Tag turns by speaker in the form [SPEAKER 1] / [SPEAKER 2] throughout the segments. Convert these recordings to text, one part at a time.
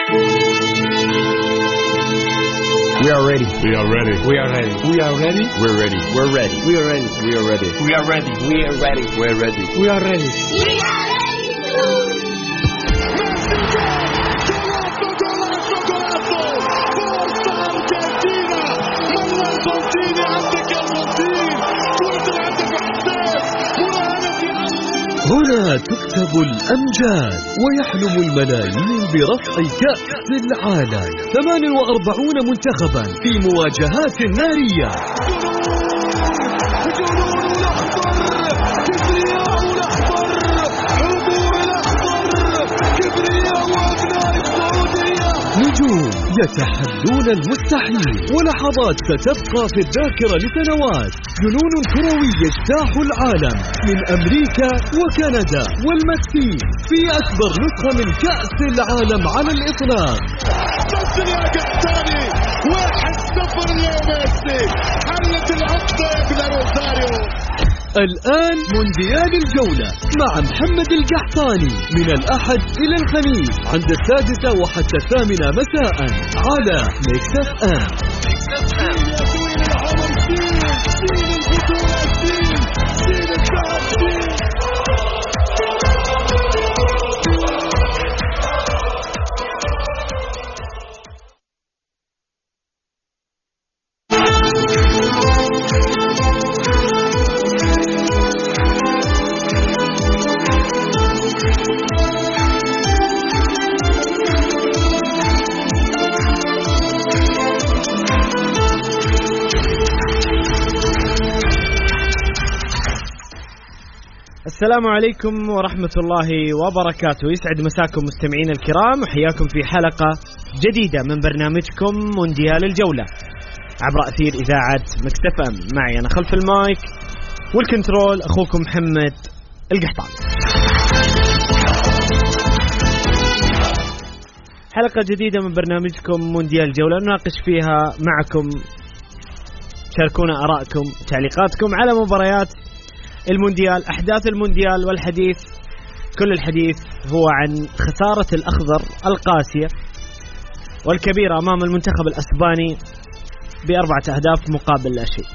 [SPEAKER 1] We are ready.
[SPEAKER 2] We are ready.
[SPEAKER 1] We are ready.
[SPEAKER 3] We are ready.
[SPEAKER 2] We're ready.
[SPEAKER 1] We're ready.
[SPEAKER 3] We are ready.
[SPEAKER 2] We are ready.
[SPEAKER 1] We are ready.
[SPEAKER 3] We are ready.
[SPEAKER 2] We're ready.
[SPEAKER 3] We are ready.
[SPEAKER 4] هنا تكتب الأمجاد ويحلم الملايين برفع كأس العالم. 48 منتخبا في مواجهات نارية. نجوم يتحدون المستحيل ولحظات ستبقى في الذاكرة لسنوات. جنون كروي يجتاح العالم من أمريكا وكندا والمكسيك في أكبر نسخة من كأس العالم على الإطلاق.
[SPEAKER 5] نصر يا قحطاني 1-0 لميسي. حلت العقدة يا ابن روزاريو.
[SPEAKER 4] الآن مونديال الجولة مع محمد القحطاني من الأحد إلى الخميس عند 6 وحتى 8 مساء على ميكس اف ام.
[SPEAKER 6] السلام عليكم ورحمة الله وبركاته. يسعد مساكم مستمعين الكرام وحياكم في حلقة جديدة من برنامجكم مونديال الجولة عبر أثير إذاعة ميكس اف ام. معي أنا خلف المايك والكنترول أخوكم محمد القحطاني. حلقة جديدة من برنامجكم مونديال الجولة نناقش فيها معكم، شاركونا آراءكم تعليقاتكم على مباريات المونديال، أحداث المونديال، والحديث كل الحديث هو عن خسارة الأخضر القاسية والكبيرة أمام المنتخب الأسباني ب4 أهداف مقابل لا شيء.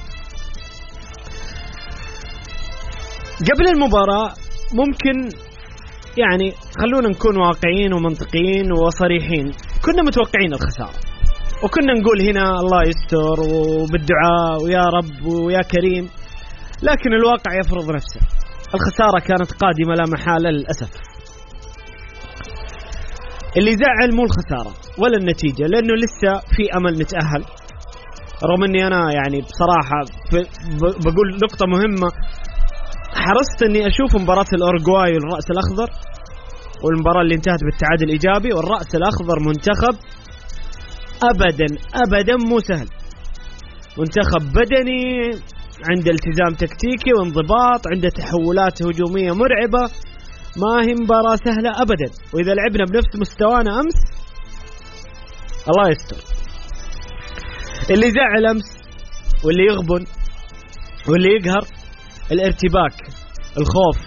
[SPEAKER 6] قبل المباراة ممكن يعني خلونا نكون واقعيين ومنطقيين وصريحين، كنا متوقعين الخسارة وكنا نقول هنا الله يستر وبالدعاء ويا رب ويا كريم، لكن الواقع يفرض نفسه. الخسارة كانت قادمة لا محالة للأسف. اللي زعل مو الخسارة ولا النتيجة، لأنه لسه في أمل نتأهل. رغم أني أنا يعني بصراحة بقول نقطة مهمة، حرصت أني أشوف مباراة الأورجواي والرأس الأخضر والمباراة اللي انتهت بالتعادل الإيجابي. والرأس الأخضر منتخب أبدا مو سهل، منتخب بدني، عنده التزام تكتيكي وانضباط، عنده تحولات هجومية مرعبة، ما هي مباراة سهلة أبدا. وإذا لعبنا بنفس مستوانا أمس الله يستر. اللي زعل أمس واللي يغبن واللي يقهر الارتباك، الخوف.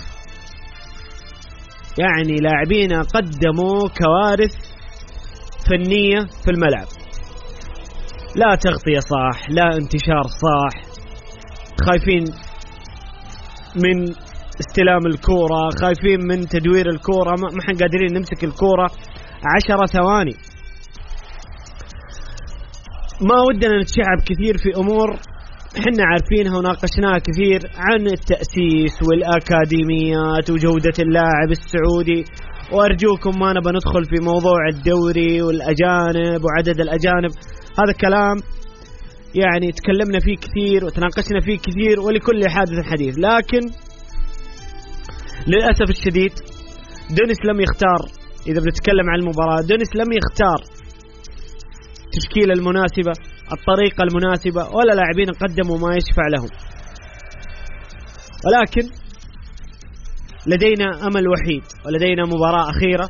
[SPEAKER 6] يعني لاعبين قدموا كوارث فنية في الملعب، لا تغطية صح، لا انتشار صح، خايفين من استلام الكورة، خايفين من تدوير الكورة، ما حن قادرين نمسك الكورة 10 ثواني. ما ودنا نتشعب كثير في أمور حنا عارفينها وناقشناها كثير عن التأسيس والأكاديميات وجودة اللاعب السعودي، وأرجوكم ما نبى ندخل في موضوع الدوري والأجانب وعدد الأجانب. هذا كلام يعني تكلمنا فيه كثير وتناقشنا فيه كثير ولكل حادث حديث، لكن للأسف الشديد دونيس لم يختار. إذا بنتكلم عن المباراة، دونيس لم يختار التشكيلة المناسبة، الطريقة المناسبة، ولا لاعبين قدموا ما يشفع لهم. ولكن لدينا أمل وحيد ولدينا مباراة أخيرة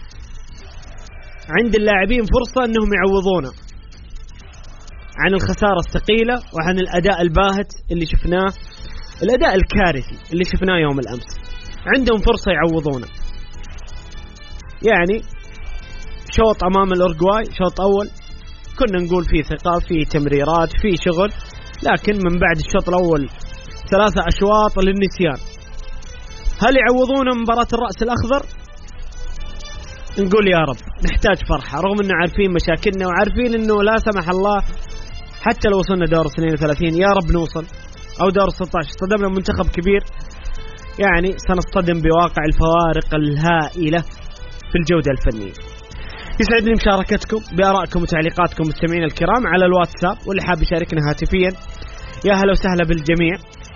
[SPEAKER 6] عند اللاعبين فرصة أنهم يعوضونا عن الخسارة الثقيلة وعن الأداء الباهت اللي شفناه، الأداء الكارثي اللي شفناه يوم الأمس. عندهم فرصة يعوضونا. يعني شوط أمام الأورجواي شوط أول كنا نقول فيه ثقة، فيه تمريرات، فيه شغل، لكن من بعد الشوط الأول 3 أشواط للنسيان. هل يعوضون مباراة الرأس الأخضر؟ نقول يا رب، نحتاج فرحة رغم أنه عارفين مشاكلنا وعارفين أنه لا سمح الله حتى لو وصلنا دور 32 يا رب نوصل، أو دور 16 صدمنا منتخب كبير، يعني سنصطدم بواقع الفوارق الهائلة في الجودة الفنية. يسعدني مشاركتكم بآرائكم وتعليقاتكم مستمعين الكرام على الواتساب، واللي حاب يشاركنا هاتفيا يا هلا وسهلا بالجميع.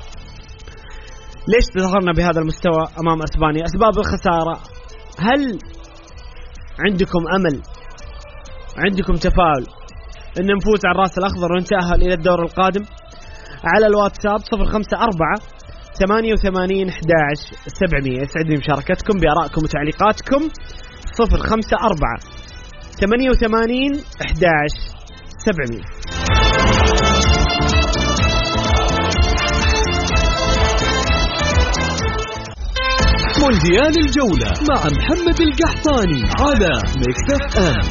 [SPEAKER 6] ليش ظهرنا بهذا المستوى أمام أسبانيا؟ أسباب الخسارة. هل عندكم أمل، عندكم تفاؤل أن نفوز على الرأس الأخضر ونتأهل إلى الدور القادم؟ على الواتساب 054-88-11-700. يسعدني مشاركتكم بآرائكم وتعليقاتكم 054-88-11-700.
[SPEAKER 4] مونديال الجولة مع محمد القحطاني على ميكس اف ام.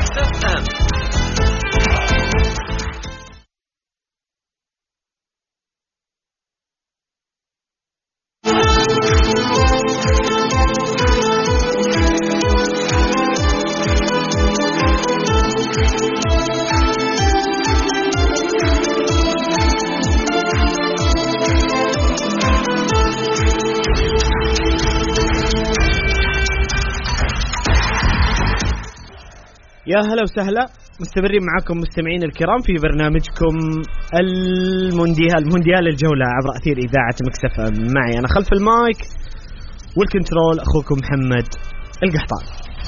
[SPEAKER 6] يا هلا وسهلا، مستمرين معكم مستمعين الكرام في برنامجكم مونديال الجولة عبر أثير إذاعة ميكس اف ام. معي أنا خلف المايك والكنترول أخوكم محمد القحطان.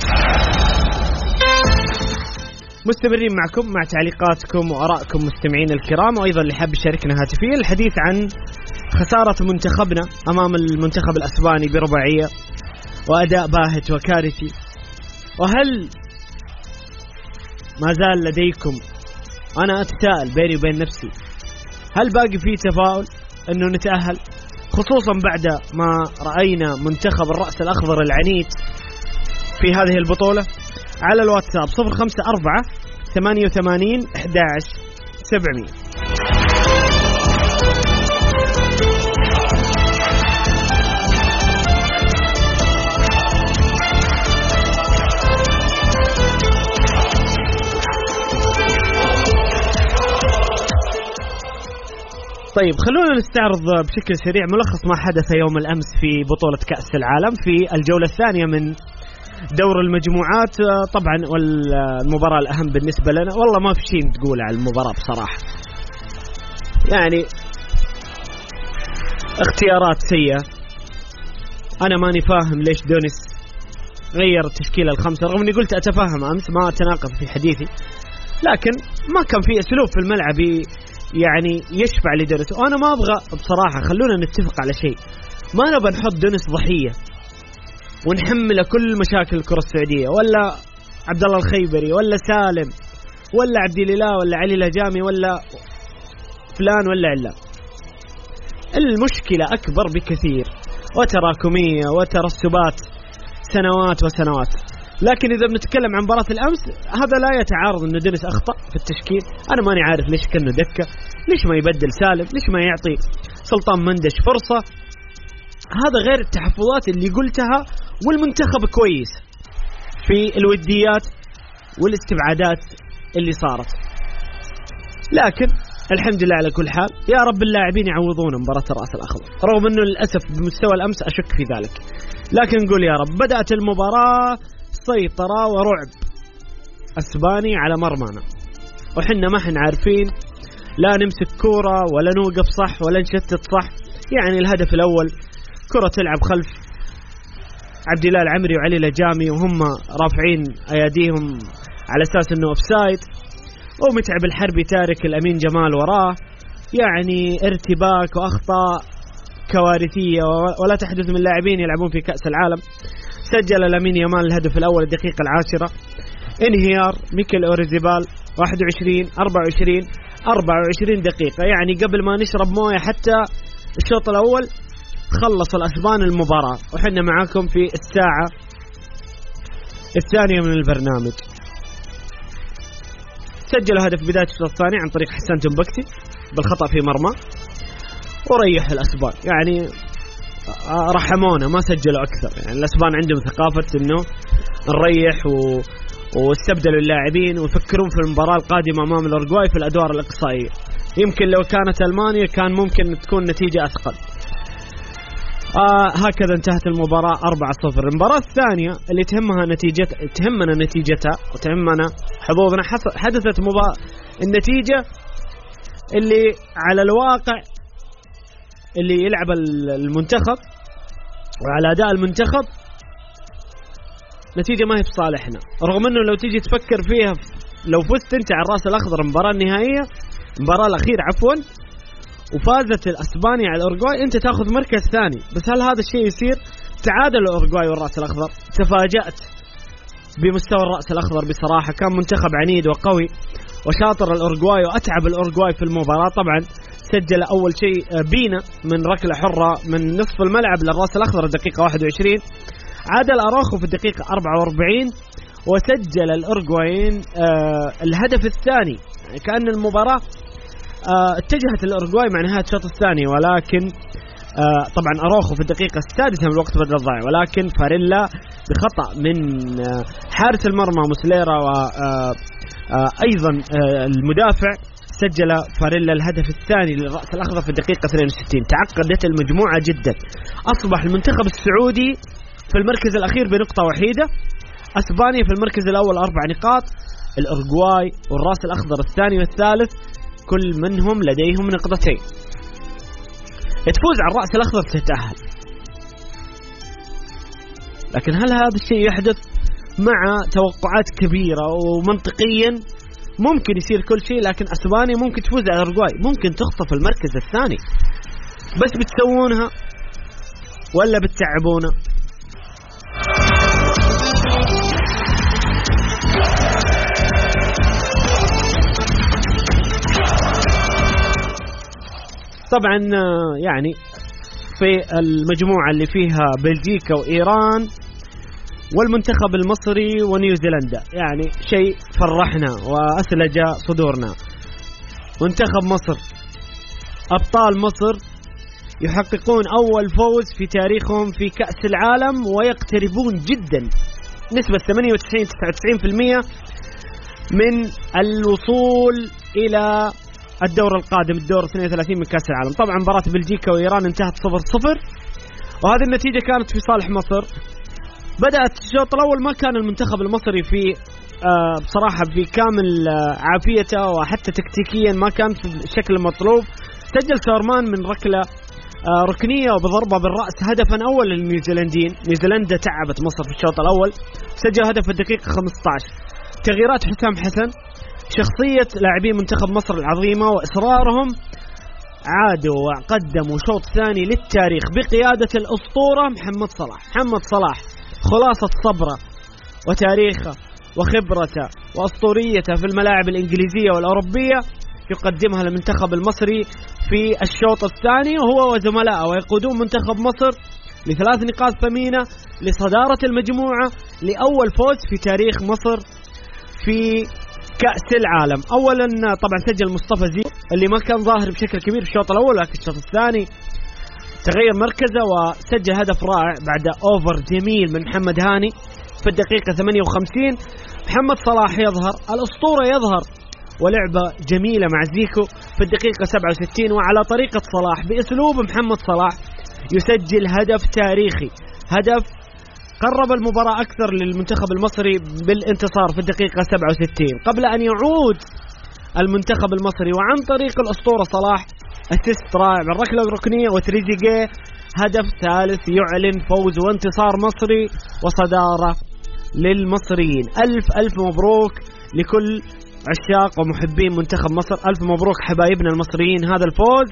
[SPEAKER 6] مستمرين معكم مع تعليقاتكم وآرائكم مستمعين الكرام، وأيضا اللي حاب يشاركنا هاتفيا الحديث عن خسارة منتخبنا أمام المنتخب الأسباني برباعية وأداء باهت وكارثي. وهل ما زال لديكم، أنا أتساءل بيني وبين نفسي، هل باقي فيه تفاؤل أنه نتأهل، خصوصا بعد ما رأينا منتخب الرأس الأخضر العنيد في هذه البطولة؟ على الواتساب 054-88-11-700. طيب خلونا نستعرض بشكل سريع ملخص ما حدث يوم الأمس في بطولة كأس العالم في الجولة الثانية من دور المجموعات. طبعا والمباراة الأهم بالنسبة لنا، والله ما في شيء تقول على المباراة بصراحة، يعني اختيارات سيئة. أنا ماني فاهم ليش دونيس غير تشكيل الخمسة، رغم أني قلت أتفهم أمس ما أتناقض في حديثي، لكن ما كان في أسلوب في الملعب يعني يشفع لدونيس. وأنا ما أبغى بصراحة، خلونا نتفق على شيء، ما نبغى نحط دونيس ضحية ونحمل كل مشاكل الكرة السعودية، ولا عبد الله الخيبري ولا سالم ولا عبد الله ولا علي الهجامي ولا فلان ولا علان. المشكلة أكبر بكثير وتراكمية وترسبات سنوات وسنوات. لكن إذا بنتكلم عن مباراة الأمس، هذا لا يتعارض أن دونيس أخطأ في التشكيل. أنا ماني عارف ليش كأنه دكة، ليش ما يبدل سالم، ليش ما يعطي سلطان مندش فرصة. هذا غير التحفظات اللي قلتها، والمنتخب كويس في الوديات والاستبعادات اللي صارت. لكن الحمد لله على كل حال، يا رب اللاعبين يعوضون مباراة الرأس الأخضر، رغم أنه للأسف بمستوى الأمس أشك في ذلك، لكن نقول يا رب. بدأت المباراة سيطرة ورعب أسباني على مرمانا، وحنا ما حنا عارفين لا نمسك كورة ولا نوقف صح ولا نشتت صح. يعني الهدف الأول كرة تلعب خلف عبد الله العمري وعلي الهجامي وهم رافعين أيديهم على أساس أنه أوفسايد، ومتعب الحربي تارك الأمين جمال وراه، يعني ارتباك وأخطاء كوارثية ولا تحدث من لاعبين يلعبون في كأس العالم. سجل الأمين يامال الهدف الأول الدقيقة 10. انهيار ميكل أوريزابال 24 دقيقة، يعني قبل ما نشرب موية حتى الشوط الأول خلص الأسبان المباراة، وحنا معاكم في الساعة الثانية من البرنامج. سجلوا هدف بداية الشوط الثاني عن طريق حسان تنبكتي بالخطأ في مرمى، وريح الأسبان. يعني رحمونا ما سجلوا أكثر. يعني الأسبان عندهم ثقافة إنه نريح واستبدلوا اللاعبين ويفكرون في المباراة القادمة أمام الأورجواي في الأدوار الإقصائية. يمكن لو كانت ألمانيا كان ممكن تكون نتيجة أثقل. هكذا انتهت المباراة 4-0. المباراة الثانية اللي تهمنا نتيجتها وتهمنا حظوظنا حدثت النتيجة اللي على الواقع اللي يلعب المنتخب وعلى أداء المنتخب نتيجة ما هي بصالحنا. رغم أنه لو تيجي تفكر فيها، لو فزت أنت على الرأس الأخضر المباراة النهائية، المباراة الأخيرة عفوا، وفازت الأسبانيا على الأورجواي، أنت تأخذ مركز ثاني. بس هل هذا الشيء يصير؟ تعادل الأورجواي والرأس الأخضر. تفاجأت بمستوى الرأس الأخضر بصراحة، كان منتخب عنيد وقوي وشاطر الأورجواي، وأتعب الأورجواي في المباراة. طبعا سجل أول شيء بينا من ركلة حرة من نصف الملعب للرأس الأخضر الدقيقة 21. عادل أراخو في الدقيقة 44 وسجل الأورجوايين الهدف الثاني. كأن المباراة اتجهت الأورجواي مع نهاية الشوط الثاني، ولكن طبعا أراخو في الدقيقة 6 من الوقت بدل الضائع، ولكن فاريلا بخطأ من حارس المرمى موسليرا وأيضا المدافع سجل فاريلا الهدف الثاني للرأس الأخضر في الدقيقة 62. تعقدت المجموعة جدا. أصبح المنتخب السعودي في المركز الأخير بنقطة وحيدة، أسبانيا في المركز الأول 4 نقاط، الأورجواي والرأس الأخضر الثاني والثالث كل منهم لديهم نقطتين. تفوز على الرأس الأخضر تتأهل. لكن هل هذا الشيء يحدث مع توقعات كبيرة؟ ومنطقيا ممكن يصير كل شيء، لكن أسبانيا ممكن تفوز على الأورجواي، ممكن تخطف المركز الثاني. بس بتسوونها ولا بتتعبونا؟ طبعا يعني في المجموعة اللي فيها بلجيكا وإيران والمنتخب المصري ونيوزيلندا، يعني شيء فرحنا وأثلج صدورنا. منتخب مصر، أبطال مصر يحققون أول فوز في تاريخهم في كأس العالم، ويقتربون جدا نسبة 98-99% من الوصول إلى الدور القادم، الدور 32 من كأس العالم. طبعا مباراة بلجيكا وإيران انتهت 0-0، وهذه النتيجة كانت في صالح مصر. بدأت الشوط الأول ما كان المنتخب المصري في بصراحة في كامل عافيته، وحتى تكتيكيا ما كان في الشكل المطلوب. سجل سورمان من ركلة ركنية وبضربة بالرأس هدفا أول للنيوزيلنديين. نيوزيلندا تعبت مصر في الشوط الأول، سجل هدف في الدقيقة 15. تغييرات حسام حسن، شخصية لاعبين منتخب مصر العظيمة وإصرارهم، عادوا وقدموا شوط ثاني للتاريخ بقيادة الأسطورة محمد صلاح. محمد صلاح خلاصة صبره وتاريخه وخبرته وأسطوريته في الملاعب الإنجليزية والأوروبية يقدمها للمنتخب المصري في الشوط الثاني، وهو وزملائه ويقودون منتخب مصر ل3 نقاط ثمينة لصدارة المجموعة، لأول فوز في تاريخ مصر في كأس العالم. أولا طبعا سجل مصطفى زيد اللي ما كان ظاهر بشكل كبير في الشوط الأول، لكن الشوط الثاني تغير مركزه وسجل هدف رائع بعد أوفر جميل من محمد هاني في الدقيقة 58. محمد صلاح يظهر، الأسطورة يظهر، ولعبة جميلة مع زيكو في الدقيقة 67، وعلى طريقة صلاح بأسلوب محمد صلاح يسجل هدف تاريخي، هدف قرب المباراة أكثر للمنتخب المصري بالانتصار في الدقيقة 67 قبل أن يعود المنتخب المصري، وعن طريق الأسطورة صلاح أسيست رائع بالركلة الركنية، وتريزيجيه هدف ثالث يعلن فوز وانتصار مصري وصدارة للمصريين. ألف مبروك لكل عشاق ومحبين منتخب مصر، ألف مبروك حبايبنا المصريين هذا الفوز،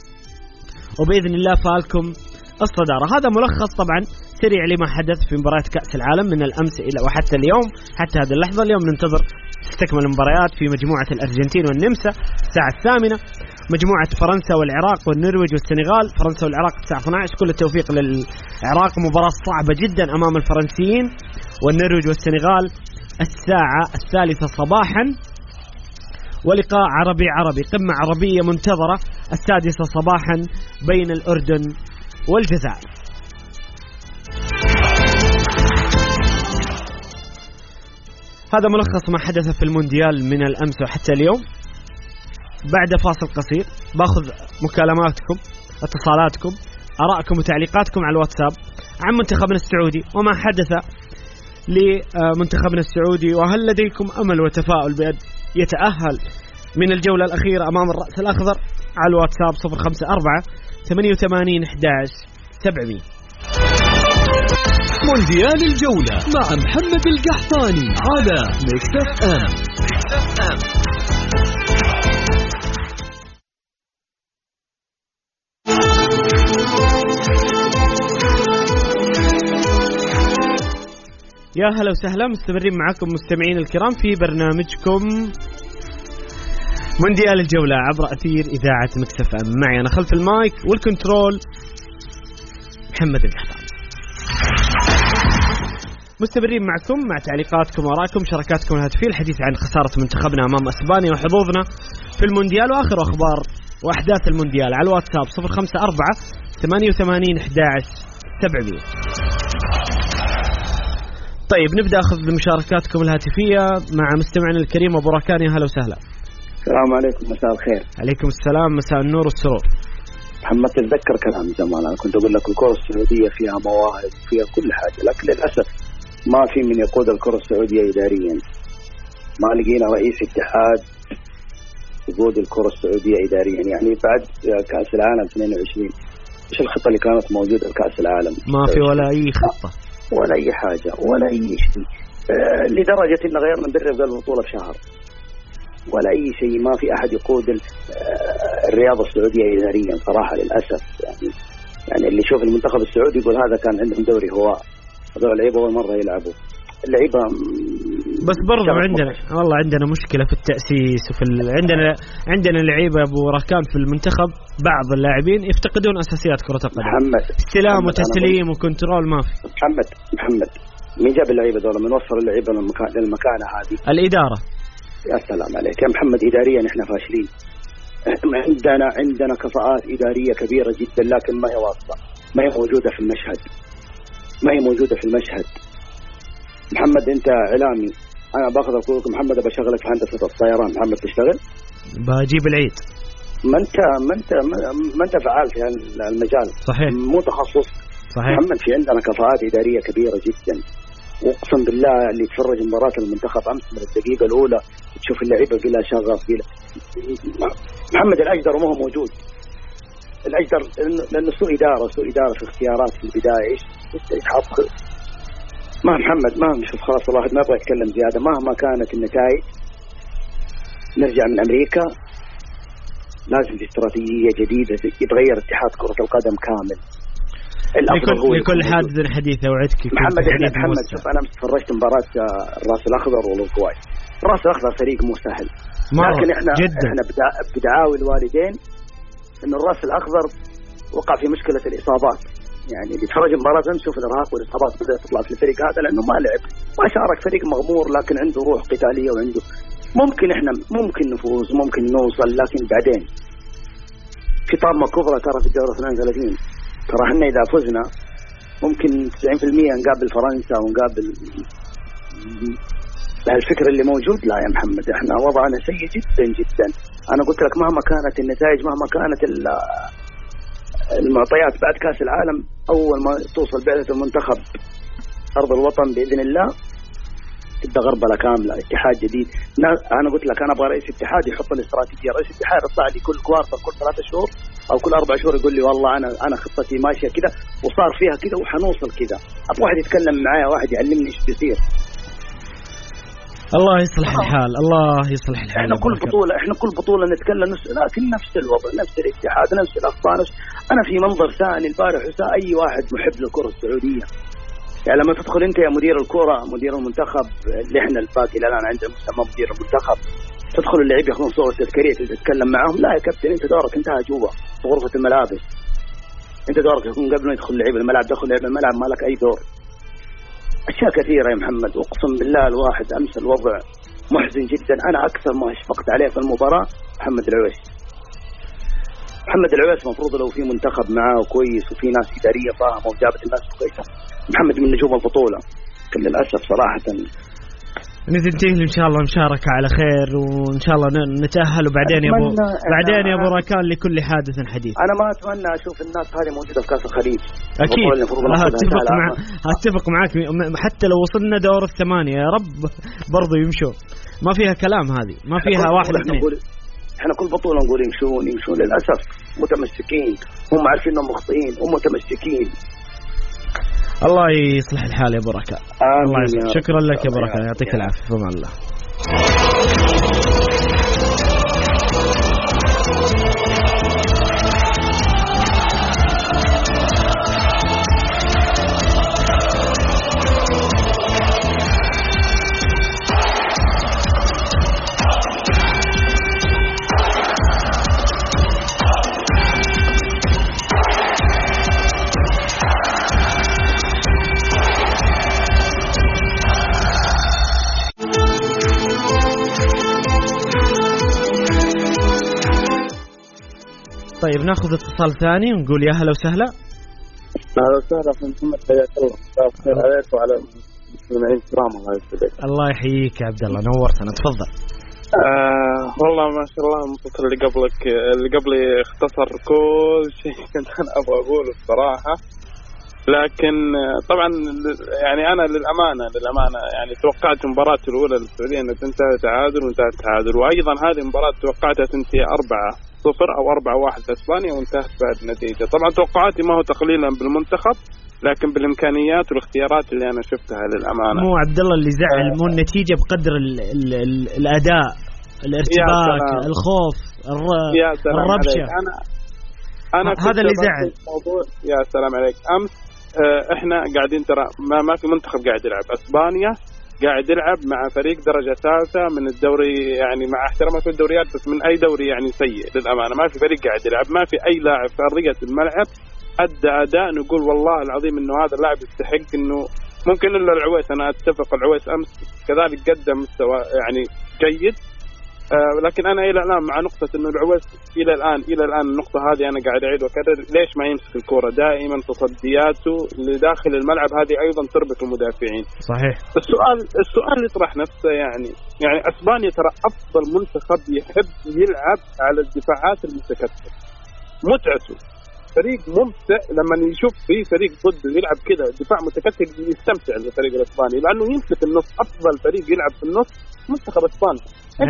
[SPEAKER 6] وبإذن الله فالكم الصدارة. هذا ملخص طبعا سريع لما حدث في مباريات كأس العالم من الأمس إلى وحتى اليوم، حتى هذه اللحظة. اليوم ننتظر تستكمل المباريات في مجموعة الأرجنتين والنمسا الساعة 8، مجموعة فرنسا والعراق والنرويج والسنغال. فرنسا والعراق الساعة 12. كل التوفيق للعراق، مباراة صعبة جدا أمام الفرنسيين. والنرويج والسنغال الساعة 3 صباحا. ولقاء عربي قمة عربية منتظرة 6:00 صباحا بين الأردن والجزائر. هذا ملخص ما حدث في المونديال من الأمس وحتى اليوم. بعد فاصل قصير باخذ مكالماتكم، اتصالاتكم، آراءكم وتعليقاتكم على الواتساب عن منتخبنا السعودي وما حدث لمنتخبنا السعودي، وهل لديكم أمل وتفاؤل بأن يتأهل من الجولة الأخيرة أمام الرأس الأخضر؟ على الواتساب 054 88 11 700.
[SPEAKER 4] مونديال الجولة مع محمد القحطاني على ميكس اف ام.
[SPEAKER 6] يا هلا وسهلا، مستمرين معكم مستمعين الكرام في برنامجكم مونديال الجولة عبر أثير إذاعة ميكس اف ام. معي أنا خلف المايك والكنترول محمد القحطاني. مستمرين معكم مع تعليقاتكم وآراءكم، شركاتكم الهاتفية، الحديث عن خسارة منتخبنا أمام أسبانيا وحظوظنا في المونديال وآخر أخبار وأحداث المونديال على الواتساب 054 88 11 700. طيب نبدأ أخذ مشاركاتكم الهاتفية مع مستمعنا الكريم أبو راكان. يا هلا وسهلا.
[SPEAKER 2] السلام عليكم، مساء الخير.
[SPEAKER 6] عليكم السلام، مساء النور والسرور.
[SPEAKER 2] محمد تتذكر كلام زمان أنا كنت أقول لك الكرة السعودية فيها مواهب وفيها كل حاجة، لكن للأسف ما في من يقود الكرة السعودية إداريا. ما لقينا رئيس اتحاد يقود الكرة السعودية إداريا. يعني بعد كأس العالم 22 إيش الخطة اللي كانت موجودة لكأس العالم؟
[SPEAKER 6] ما في ولا أي خطة
[SPEAKER 2] ولا أي حاجة ولا أي شيء، لدرجة إن غيرنا ندرب البطولة بشهر ولا أي شيء. ما في أحد يقود الرياضة السعودية إداريا صراحة للأسف. يعني اللي يشوف المنتخب السعودي يقول هذا كان عندهم دوري هواء، هذول اللعيبة أول مرة يلعبوا اللعيبة.
[SPEAKER 6] بس برضو عندنا مشكلة في التأسيس وفي عندنا لعيبة أبو راكان في المنتخب، بعض اللاعبين يفتقدون أساسيات كرة القدم.
[SPEAKER 2] محمد
[SPEAKER 6] استلام وتسليم وكنترول ما في.
[SPEAKER 2] محمد مين جاب اللعيبة دول؟ من وصل اللعيبة للمكانة هذه؟
[SPEAKER 6] الإدارة.
[SPEAKER 2] يا سلام عليك يا محمد، إداريا إحنا فاشلين. عندنا كفاءات إدارية كبيرة جدا، لكن ما هي واصلة، ما هي موجودة في المشهد. محمد أنت إعلامي، أنا باخذ أقولك محمد بشغلك في هندسة الطيران. محمد تشتغل؟
[SPEAKER 6] بجيب العيد.
[SPEAKER 2] ما أنت فعال في المجال.
[SPEAKER 6] صحيح.
[SPEAKER 2] مو تخصص. صحيح. محمد في عندنا كفاءات إدارية كبيرة جدا، وأقسم بالله اللي يتفرج مباراة المنتخب أمس من الدقيقة الأولى تشوف اللعيبة بلا شغف محمد الأجدر ما هو موجود. الأجدر لأنه سوء إدارة في اختيارات في البداية. إيش يتحط ما محمد ما نشوف. خلاص الواحد ما يبغى يتكلم زيادة. مهما كانت النتائج نرجع من أمريكا، لازم في استراتيجية جديدة يتغير اتحاد كرة القدم كامل.
[SPEAKER 6] لكل حادث حديث أوعدك
[SPEAKER 2] محمد. شوف أنا تفرجت مباراة الراس الأخضر والأورجواي. الراس الأخضر فريق مو سهل، لكن إحنا بدعاوي الوالدين إنه الراس الأخضر وقع في مشكلة الإصابات. يعني اللي تفرج مباراة نشوف الإرهاق والإصابات بدأت تطلع في الفريق هذا لأنه ما لعب، ما شارك. فريق مغمور لكن عنده روح قتالية وعنده ممكن نفوز، ممكن نوصل، لكن بعدين في طامة كبرى ترى في الدورة 32. ترى احنا إذا فزنا ممكن 90% نقابل فرنسا ونقابل الفكر اللي موجود. لا يا محمد، احنا وضعنا سيء جدا جدا. أنا قلت لك مهما كانت النتائج، مهما كانت المعطيات بعد كأس العالم، أول ما توصل بعثة المنتخب أرض الوطن بإذن الله تبدأ غربلة كاملة، اتحاد جديد. أنا قلت لك أنا أبغى رئيس اتحاد يحط الاستراتيجية. رئيس اتحاد يطلع لي كل كوارتر، كل 3 شهور أو كل 4 شهور يقول لي والله أنا خطتي ماشية كذا وصار فيها كذا وحنوصل كذا. أبغى واحد يتكلم معايا، واحد يعلمني إيش بيصير.
[SPEAKER 6] الله يصلح الحال، الله يصلح الحال.
[SPEAKER 2] احنا كل بطولة نتكلم لكن نفس الوضع، نفس الاتحاد، نفس الأخطاء. أنا في منظر ثاني البارح أي واحد محب للكرة السعودية. يعني لما تدخل أنت يا مدير الكرة، مدير المنتخب اللي احنا الباقي الآن عندنا مسمى مدير المنتخب، تدخل اللعيبة ياخذون صور تذكارية تتكلم معهم. لا يا كابتن، أنت دورك انتهى جوا في غرفة الملابس. أنت دورك يكون قبل ما يدخل لعيبة الملعب، دخل لعيبة الملعب ما لك أي دور. أشياء كثيرة يا محمد، أقسم بالله الواحد أمس الوضع محزن جدا. أنا أكثر ما أشفقت عليه في المباراة محمد العويس. محمد العويس مفروض لو في منتخب معاه كويس وفي ناس إدارية فاهمة وجابت الناس كويسة، محمد من نجوم البطولة، لكن للأسف صراحة
[SPEAKER 6] ننتهي إن شاء الله مشاركة على خير، وإن شاء الله نتأهل. وبعدين يا أبو بعدين يا أبو راكان لكل حادث حديث.
[SPEAKER 2] أنا ما أتمنى أشوف الناس هذه موجودة في كأس الخليج.
[SPEAKER 6] أكيد أتفق معك حتى لو وصلنا دور الثمانية يا رب برضو يمشون، ما فيها كلام، هذه ما فيها واحد اثنين.
[SPEAKER 2] احنا كل بطولة نقول يمشون للأسف متمسكين، هم عارفين انهم مخطئين ومتمسكين.
[SPEAKER 6] الله يصلح الحال يا بركة. الله يصلح. شكرا لك يا بركة، يعطيك العافية. فما الله. طيب ناخذ اتصال ثاني ونقول يا هلا وسهلا.
[SPEAKER 3] اهلا وسهلا في محمد، حياك الله. مساء الخير عليك وعلى المستمعين الكرام. الله يسعدك.
[SPEAKER 6] الله يحييك يا عبد الله، نورتنا. تفضل.
[SPEAKER 3] والله ما شاء الله المفكر اللي قبلي اختصر كل شيء كنت انا ابغى اقوله الصراحه، لكن طبعا يعني انا للامانه يعني توقعت المباراه الاولى للسعوديه انها تنتهي تعادل وانتهت تعادل، وايضا هذه المباراه توقعتها تنتهي 4-0 أو 4-1 لإسبانيا وانتهت بعد النتيجة. طبعا توقعاتي ما هو تقليلا بالمنتخب، لكن بالإمكانيات والاختيارات اللي أنا شفتها للأمانة.
[SPEAKER 6] مو عبد الله اللي زعل مو النتيجة بقدر الأداء، الارتباك، الخوف، الربشة.
[SPEAKER 3] أنا
[SPEAKER 6] هذا اللي زعل.
[SPEAKER 3] يا سلام عليك. أمس إحنا قاعدين ترى ما في منتخب قاعد يلعب. إسبانيا قاعد يلعب مع فريق درجة ثالثة من الدوري، يعني مع احترامي في الدوريات بس من أي دوري يعني سيء للأمانة. ما في فريق قاعد يلعب، ما في أي لاعب في أرضية الملعب أدى أداء نقول والله العظيم إنه هذا اللاعب يستحق إنه ممكن إلا العويس. أنا أتفق العويس أمس كذلك قدم مستوى يعني جيد، لكن أنا إلى الآن مع نقطة إنه العويس إلى الآن النقطة هذه أنا قاعد أعيد وأكرر، ليش ما يمسك الكرة دائما؟ تصدياته لداخل الملعب هذه أيضا تربك المدافعين.
[SPEAKER 6] صحيح.
[SPEAKER 3] السؤال يطرح نفسه، يعني أسبانيا ترى أفضل منتخب يحب يلعب على الدفاعات المتكتلة، متعته فريق ممتع لما يشوف فيه فريق ضده يلعب كذا دفاع متكتل يستمتع الفريق الإسباني لأنه يمسك النص. أفضل فريق يلعب في النص منتخب إسبانيا.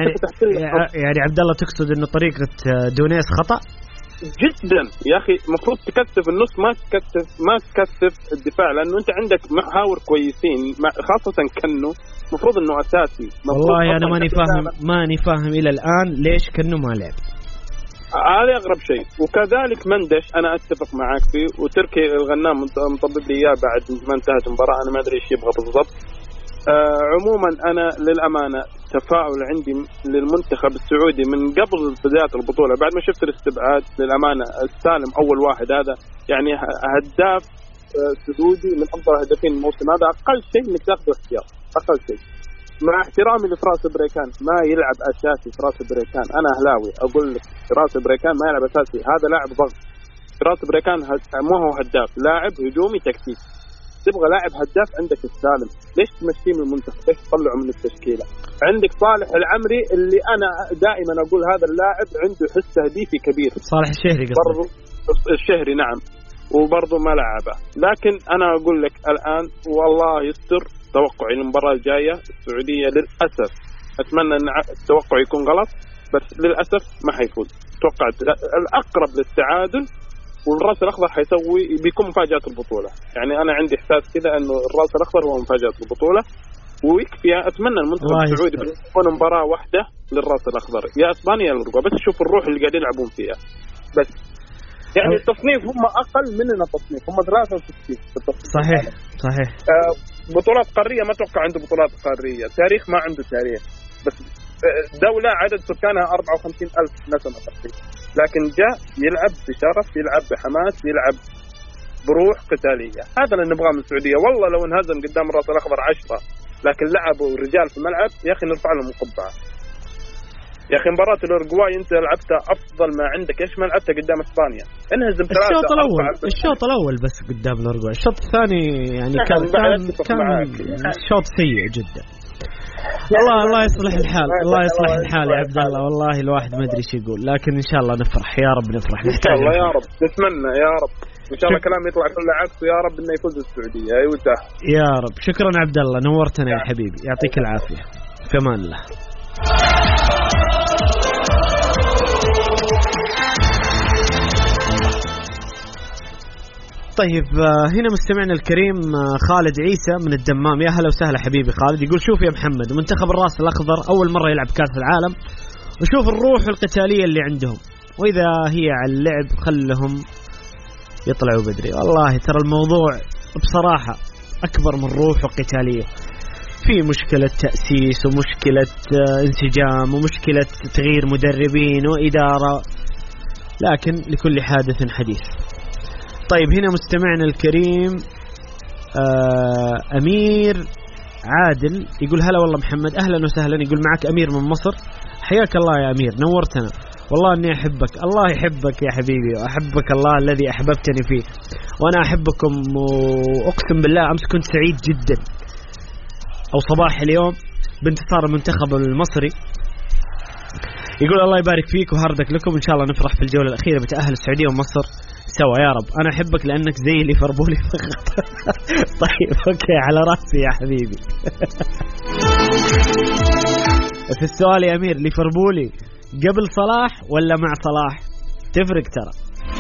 [SPEAKER 6] يعني عبد الله تقصد إنه طريقة دونيس خطأ
[SPEAKER 3] جدا يا أخي؟ مفروض تكثف النص، ما تكثف الدفاع، لأنه أنت عندك محاور كويسين خاصة كنو مفروض إنه أساسي.
[SPEAKER 6] والله أنا ماني فاهم إلى الآن ليش كنو ما لعب.
[SPEAKER 3] هذا أغرب شيء. وكذلك مندش أنا أتفق معك فيه، وتركي الغنام مطبب لي إياه بعد ما انتهت المباراة. أنا ما أدري إيش يبغى بالضبط. عموما أنا للأمانة تفاؤل عندي للمنتخب السعودي من قبل بداية البطولة، بعد ما شفت الاستبعاد للأمانة. السالم أول واحد هذا يعني هداف سعودي من أفضل هدافين الموسم هذا، أقل شيء إنك تأخذه احتياط، أقل شيء. مع احترامي لفراس بريكان ما يلعب أساسي. فراس بريكان أنا أهلاوي أقول لك فراس بريكان ما يلعب أساسي، هذا لاعب ضغط. فراس بريكان ما هو هداف، لاعب هجومي تكتيك. تبغى لاعب هداف عندك السالم، ليش تمشيه من المنتخب؟ ليش تطلعه من التشكيلة؟ عندك صالح العمري اللي أنا دائما أقول هذا اللاعب عنده حس تهديفي كبير.
[SPEAKER 6] صالح الشهري
[SPEAKER 3] برضو الشهري نعم، وبرضو ما لعبه. لكن أنا أقول لك الآن والله يستر توقعي المباراة الجاية السعودية للأسف، أتمنى أن التوقع يكون غلط بس للأسف ما حيفوز. توقعت الأقرب للتعادل، والراس الأخضر حيسوي بيكون مفاجأة البطولة. يعني أنا عندي إحساس كذا إنه الراس الأخضر هو مفاجأة البطولة ويكفي. أتمنى المنتخب السعودي بتكون مباراة واحدة للراس الأخضر، يا إسبانيا يا الأورجواي، بس شوف الروح اللي قاعدين يلعبون فيها. بس يعني التصنيف هم أقل مننا تصنيف، هم 63 في التصنيف.
[SPEAKER 6] صحيح.
[SPEAKER 3] بطولات قارية ما توقع عنده بطولات قارية، تاريخ ما عنده تاريخ، بس دولة عدد سكانها 54,000 نسمة تقريبا، لكن جاء يلعب بشرف، يلعب بحماس، يلعب بروح قتالية. هذا اللي نبغاه من السعودية. والله لو انهزم قدام الراس الأخضر 10 لكن لعبوا الرجال في الملعب يا أخي نرفع لهم القبعة. يا أخي مباراة الأورجواي أنت لعبتها أفضل ما عندك، إيش ما لعبتها قدام إسبانيا؟ انهزم
[SPEAKER 6] الشوط الأول بس قدام الأورجواي، الشوط الثاني يعني كان شوط سيء جدا. الله يصلح الحال، الله يصلح الحال يا عبد الله. والله الواحد ما أدري إيش يقول، لكن إن شاء الله نفرح، يا رب نفرح
[SPEAKER 3] إن شاء الله، يا رب نتمنى يا رب إن شاء الله كلام يطلع كله عكس، ويا رب إنه يفوز السعودية. أيوة
[SPEAKER 6] يا رب. شكرا عبد الله، نورتنا يا حبيبي، يعطيك العافية، في أمان الله. طيب هنا مستمعنا الكريم خالد عيسى من الدمام، يا هلا وسهلا حبيبي خالد. يقول شوف يا محمد، منتخب الراس الأخضر أول مرة يلعب كأس العالم، وشوف الروح القتالية اللي عندهم، وإذا هي على اللعب خلهم يطلعوا بدري. والله ترى الموضوع بصراحة أكبر من روح وقتالية، في مشكلة تأسيس ومشكلة انسجام ومشكلة تغيير مدربين وإدارة، لكن لكل حادث حديث. طيب هنا مستمعنا الكريم أمير عادل يقول هلا والله محمد، أهلا وسهلا. يقول معك أمير من مصر، حياك الله يا أمير، نورتنا. والله أني أحبك، الله يحبك يا حبيبي، وأحبك الله الذي أحببتني فيه، وأنا أحبكم، وأقسم بالله أمس كنت سعيد جدا، أو صباح اليوم بانتصار المنتخب المصري. يقول الله يبارك فيك وهاردك لكم، إن شاء الله نفرح في الجولة الأخيرة بتأهل السعودية ومصر سوا يا رب. أنا أحبك لأنك زي ليفربولي فقط. طيب أوكي، على رأسي يا حبيبي. في السؤال يا أمير، ليفربولي قبل صلاح ولا مع صلاح؟ تفرق ترى.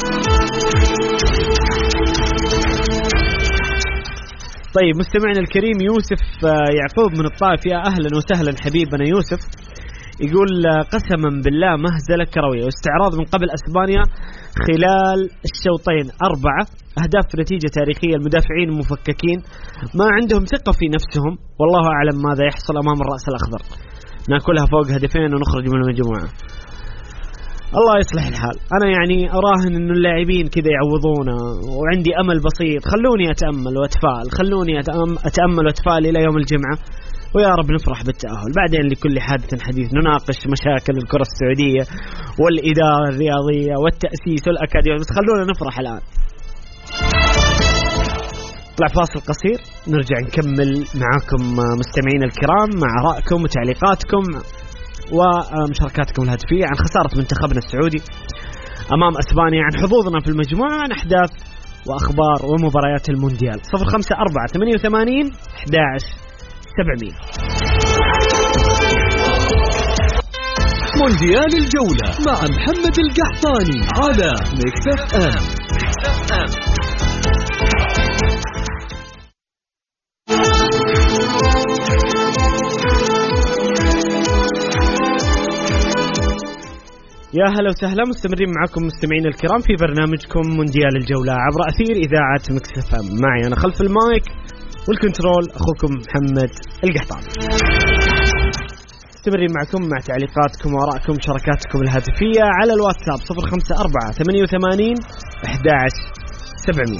[SPEAKER 6] طيب مستمعنا الكريم يوسف يعقوب من الطائف، يا أهلا وسهلا حبيبنا يوسف. يقول قسما بالله مهزلة كروية واستعراض من قبل أسبانيا خلال الشوطين 4 أهداف في نتيجة تاريخية. المدافعين مفككين، ما عندهم ثقة في نفسهم، والله أعلم ماذا يحصل أمام الرأس الأخضر. ناكلها فوق 2 هدفين ونخرج من المجموعة. الله يصلح الحال. أنا يعني أراهن إنه اللاعبين كذا يعوضونا، وعندي أمل بسيط. خلوني أتأمل وأتفائل، خلوني أتأمل وأتفائل إلى يوم الجمعة، ويا رب نفرح بالتأهل. بعدين لكل حادث حديث نناقش مشاكل الكرة السعودية والإدارة الرياضية والتأسيس والأكاديمية، بس خلونا نفرح الآن. طلع فاصل قصير، نرجع نكمل معاكم مستمعين الكرام مع آرائكم وتعليقاتكم ومشاركاتكم الهاتفية عن خسارة منتخبنا السعودي أمام أسبانيا، عن حظوظنا في المجموعة، عن أحداث وأخبار ومباريات المونديال. 0548811700.
[SPEAKER 4] مونديال الجولة مع محمد القحطاني على ميكس اف ام.
[SPEAKER 6] يا هلا وسهلا، مستمرين معكم مستمعين الكرام في برنامجكم مونديال الجولة عبر أثير إذاعة ميكس اف ام. معي أنا خلف المايك والكنترول أخوكم محمد القحطاني. مستمرين معكم مع تعليقاتكم وآرائكم وشاركاتكم الهاتفية على الواتساب 0548811700.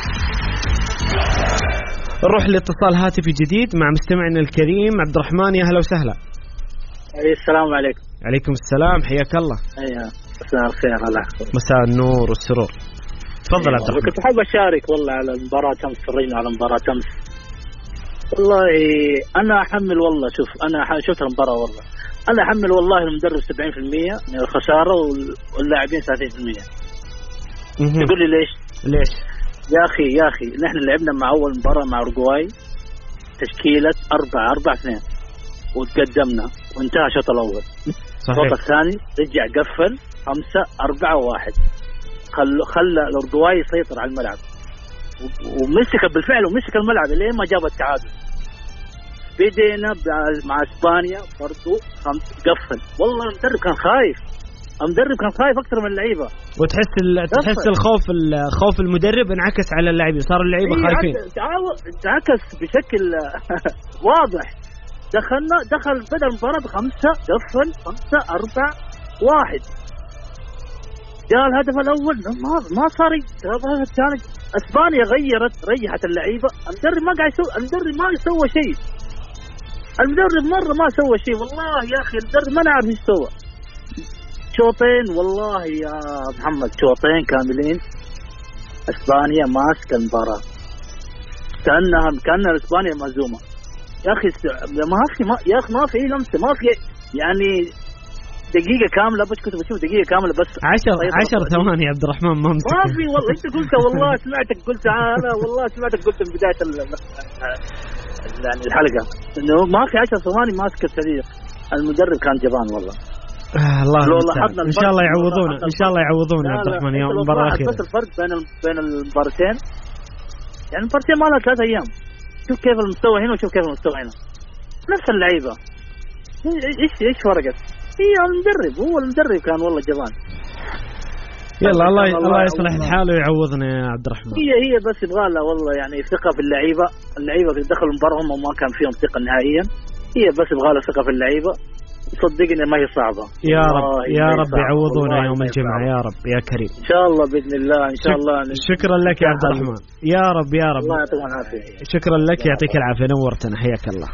[SPEAKER 6] نروح لاتصال هاتفي جديد مع مستمعنا الكريم عبد الرحمن، يا هلا وسهلا.
[SPEAKER 7] السلام عليكم.
[SPEAKER 6] عليكم السلام، حياك الله.
[SPEAKER 7] ايوه مساء الخير. الله يحفظك.
[SPEAKER 6] مساء النور والسرور. تفضل عبد الرحمن.
[SPEAKER 7] كنت حاب اشارك والله على المباراة امس، فرينا على مباراة امس. والله انا احمل، والله شوف انا شفت المباراة، والله انا احمل والله المدرب 70% من الخسارة واللاعبين 30%. تقول لي ليش؟ يا اخي نحن لعبنا مع اول مباراة مع أورجواي تشكيلة 4-4-2 وتقدمنا وانتهى الشوط الاول. الشوط الثاني رجع قفل 5-4-1، خلى الأورجواي يسيطر على الملعب ومسك بالفعل ومسك الملعب لين ما جاب التعادل. بدينا مع اسبانيا برضو قفل. والله المدرب كان خايف، اكثر من اللعيبه،
[SPEAKER 6] وتحس خوف المدرب انعكس على اللاعبين، صار اللعيبه خايفين،
[SPEAKER 7] انعكس بشكل واضح. دخل بدل المباراة ب5 قفل 5-4-1. جاء الهدف الأول ما صار. الهدف الثاني اسبانيا ريحت اللعيبة، المدرب ما يسوي شيء. المدرب مرة ما سوى شيء والله يا أخي. المدرب ما نعرف إيش سوى. شوطين والله يا محمد، شوطين كاملين إسبانيا ماسك المباراة كأنها إسبانيا مهزومة يا أخي. يا أخي ما في لمسة، ما في يعني دقيقة كاملة. كنت بشوف دقيقة كاملة بس
[SPEAKER 6] 10 ثواني يا عبد الرحمن ما
[SPEAKER 7] في والله. أنت قلت والله سمعتك قلت هذا والله سمعتك قلت من بداية يعني الحلقة إنه ما في 10 ثواني ماسك الفريق. المدرب كان جبان والله.
[SPEAKER 6] الله إن شاء الله يعوضونا، إن شاء الله يعوضونا يا عبد الرحمن يوم المباراة الأخيرة.
[SPEAKER 7] بس الفرق بين المباراتين يعني المباراتين ما لها 3 أيام. شوف كيف المستوى هنا وشوف كيف المستوى هنا، نفس اللعيبة. إيش فرقت؟ هي المدرب، هو المدرب كان والله جبان.
[SPEAKER 6] يلا الله يصلح الحال ويعوضنا يا عبد الرحمن.
[SPEAKER 7] هي بس يبغى لها والله يعني ثقة في اللعيبة. اللعيبة في دخل المباراة هم ما كان فيهم ثقة نهائيا. هي بس يبغى لها ثقة في اللعيبة. صدقني ما هي صعبة.
[SPEAKER 6] يا رب يعوضونا يوم الجمعة يا رب يا كريم
[SPEAKER 7] إن شاء الله بإذن الله. إن شاء الله.
[SPEAKER 6] شكرا لك يا عبد الرحمن. يا رب
[SPEAKER 7] الله يعطيك العافية.
[SPEAKER 6] شكرا لك، يعطيك العافية، نورتنا، حياك الله.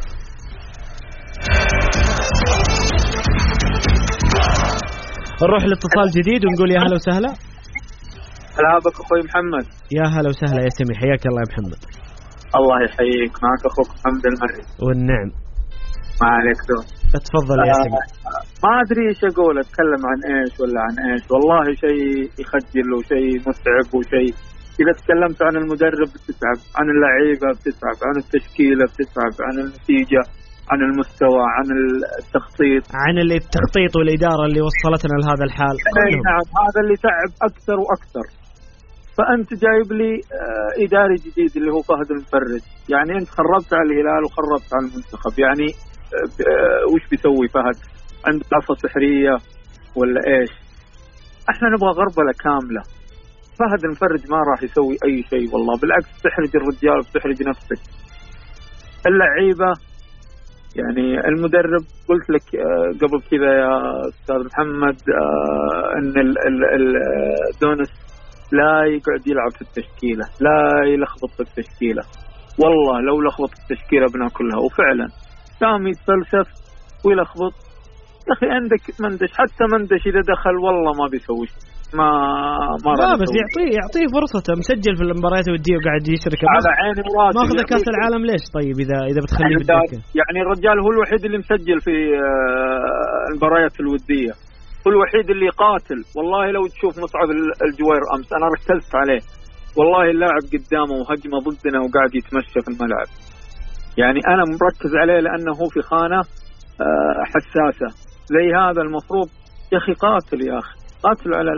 [SPEAKER 6] نروح لاتصال جديد ونقول يا هلا وسهلا.
[SPEAKER 3] هلا بك أخوي محمد.
[SPEAKER 6] يا هلا وسهلا يا سمي، حياك الله يا محمد.
[SPEAKER 3] الله يحييك، معك أخوك محمد المري.
[SPEAKER 6] والنعم.
[SPEAKER 3] ما عليك دور.
[SPEAKER 6] تفضل يا سمي.
[SPEAKER 3] ما أدري إيش أقول، أتكلم عن إيش ولا عن إيش. والله شيء يخجل وشيء متعب وشيء. إذا تكلمت عن المدرب بتتعب، عن اللعيبة بتتعب، عن التشكيلة بتتعب، عن النتيجة، عن المستوى، عن التخطيط،
[SPEAKER 6] عن التخطيط والإدارة اللي وصلتنا لهذا الحال.
[SPEAKER 3] نعم، هذا اللي تعب أكثر وأكثر. فأنت جايب لي إداري جديد اللي هو فهد المفرج. يعني أنت خربت على الهلال وخربت على المنتخب. يعني وش بيسوي فهد؟ عنده عصا سحرية ولا إيش؟ احنا نبغى غربلة كاملة. فهد المفرج ما راح يسوي أي شيء والله، بالعكس تحرج الرجال وتحرج نفسك. اللعيبة يعني المدرب قلت لك قبل كذا يا أستاذ محمد أن دونس لا يقعد يلعب في التشكيلة، لا يلخبط في التشكيلة. والله لو لخبط التشكيلة بناكلها. وفعلا دام يتفلسف ويلخبط. يا أخي عندك مندش، حتى مندش إذا دخل والله ما بيسوي ما
[SPEAKER 6] لا بس يعطيه فرصته. مسجل في المباريات الودية وقاعد يشارك
[SPEAKER 3] على عيني وراسي.
[SPEAKER 6] ماخذ كأس العالم ليش طيب إذا بتخليه بالدكة؟
[SPEAKER 3] يعني الرجال هو الوحيد اللي مسجل في المباريات الودية، هو الوحيد اللي قاتل. والله لو تشوف مصعب الجوير أمس أنا ركزت عليه، والله اللاعب قدامه وهجمه ضدنا وقاعد يتمشى في الملعب. يعني أنا مركز عليه لأنه هو في خانة حساسة زي هذا. المفروض يا أخي قاتل، يا أخي قاتل على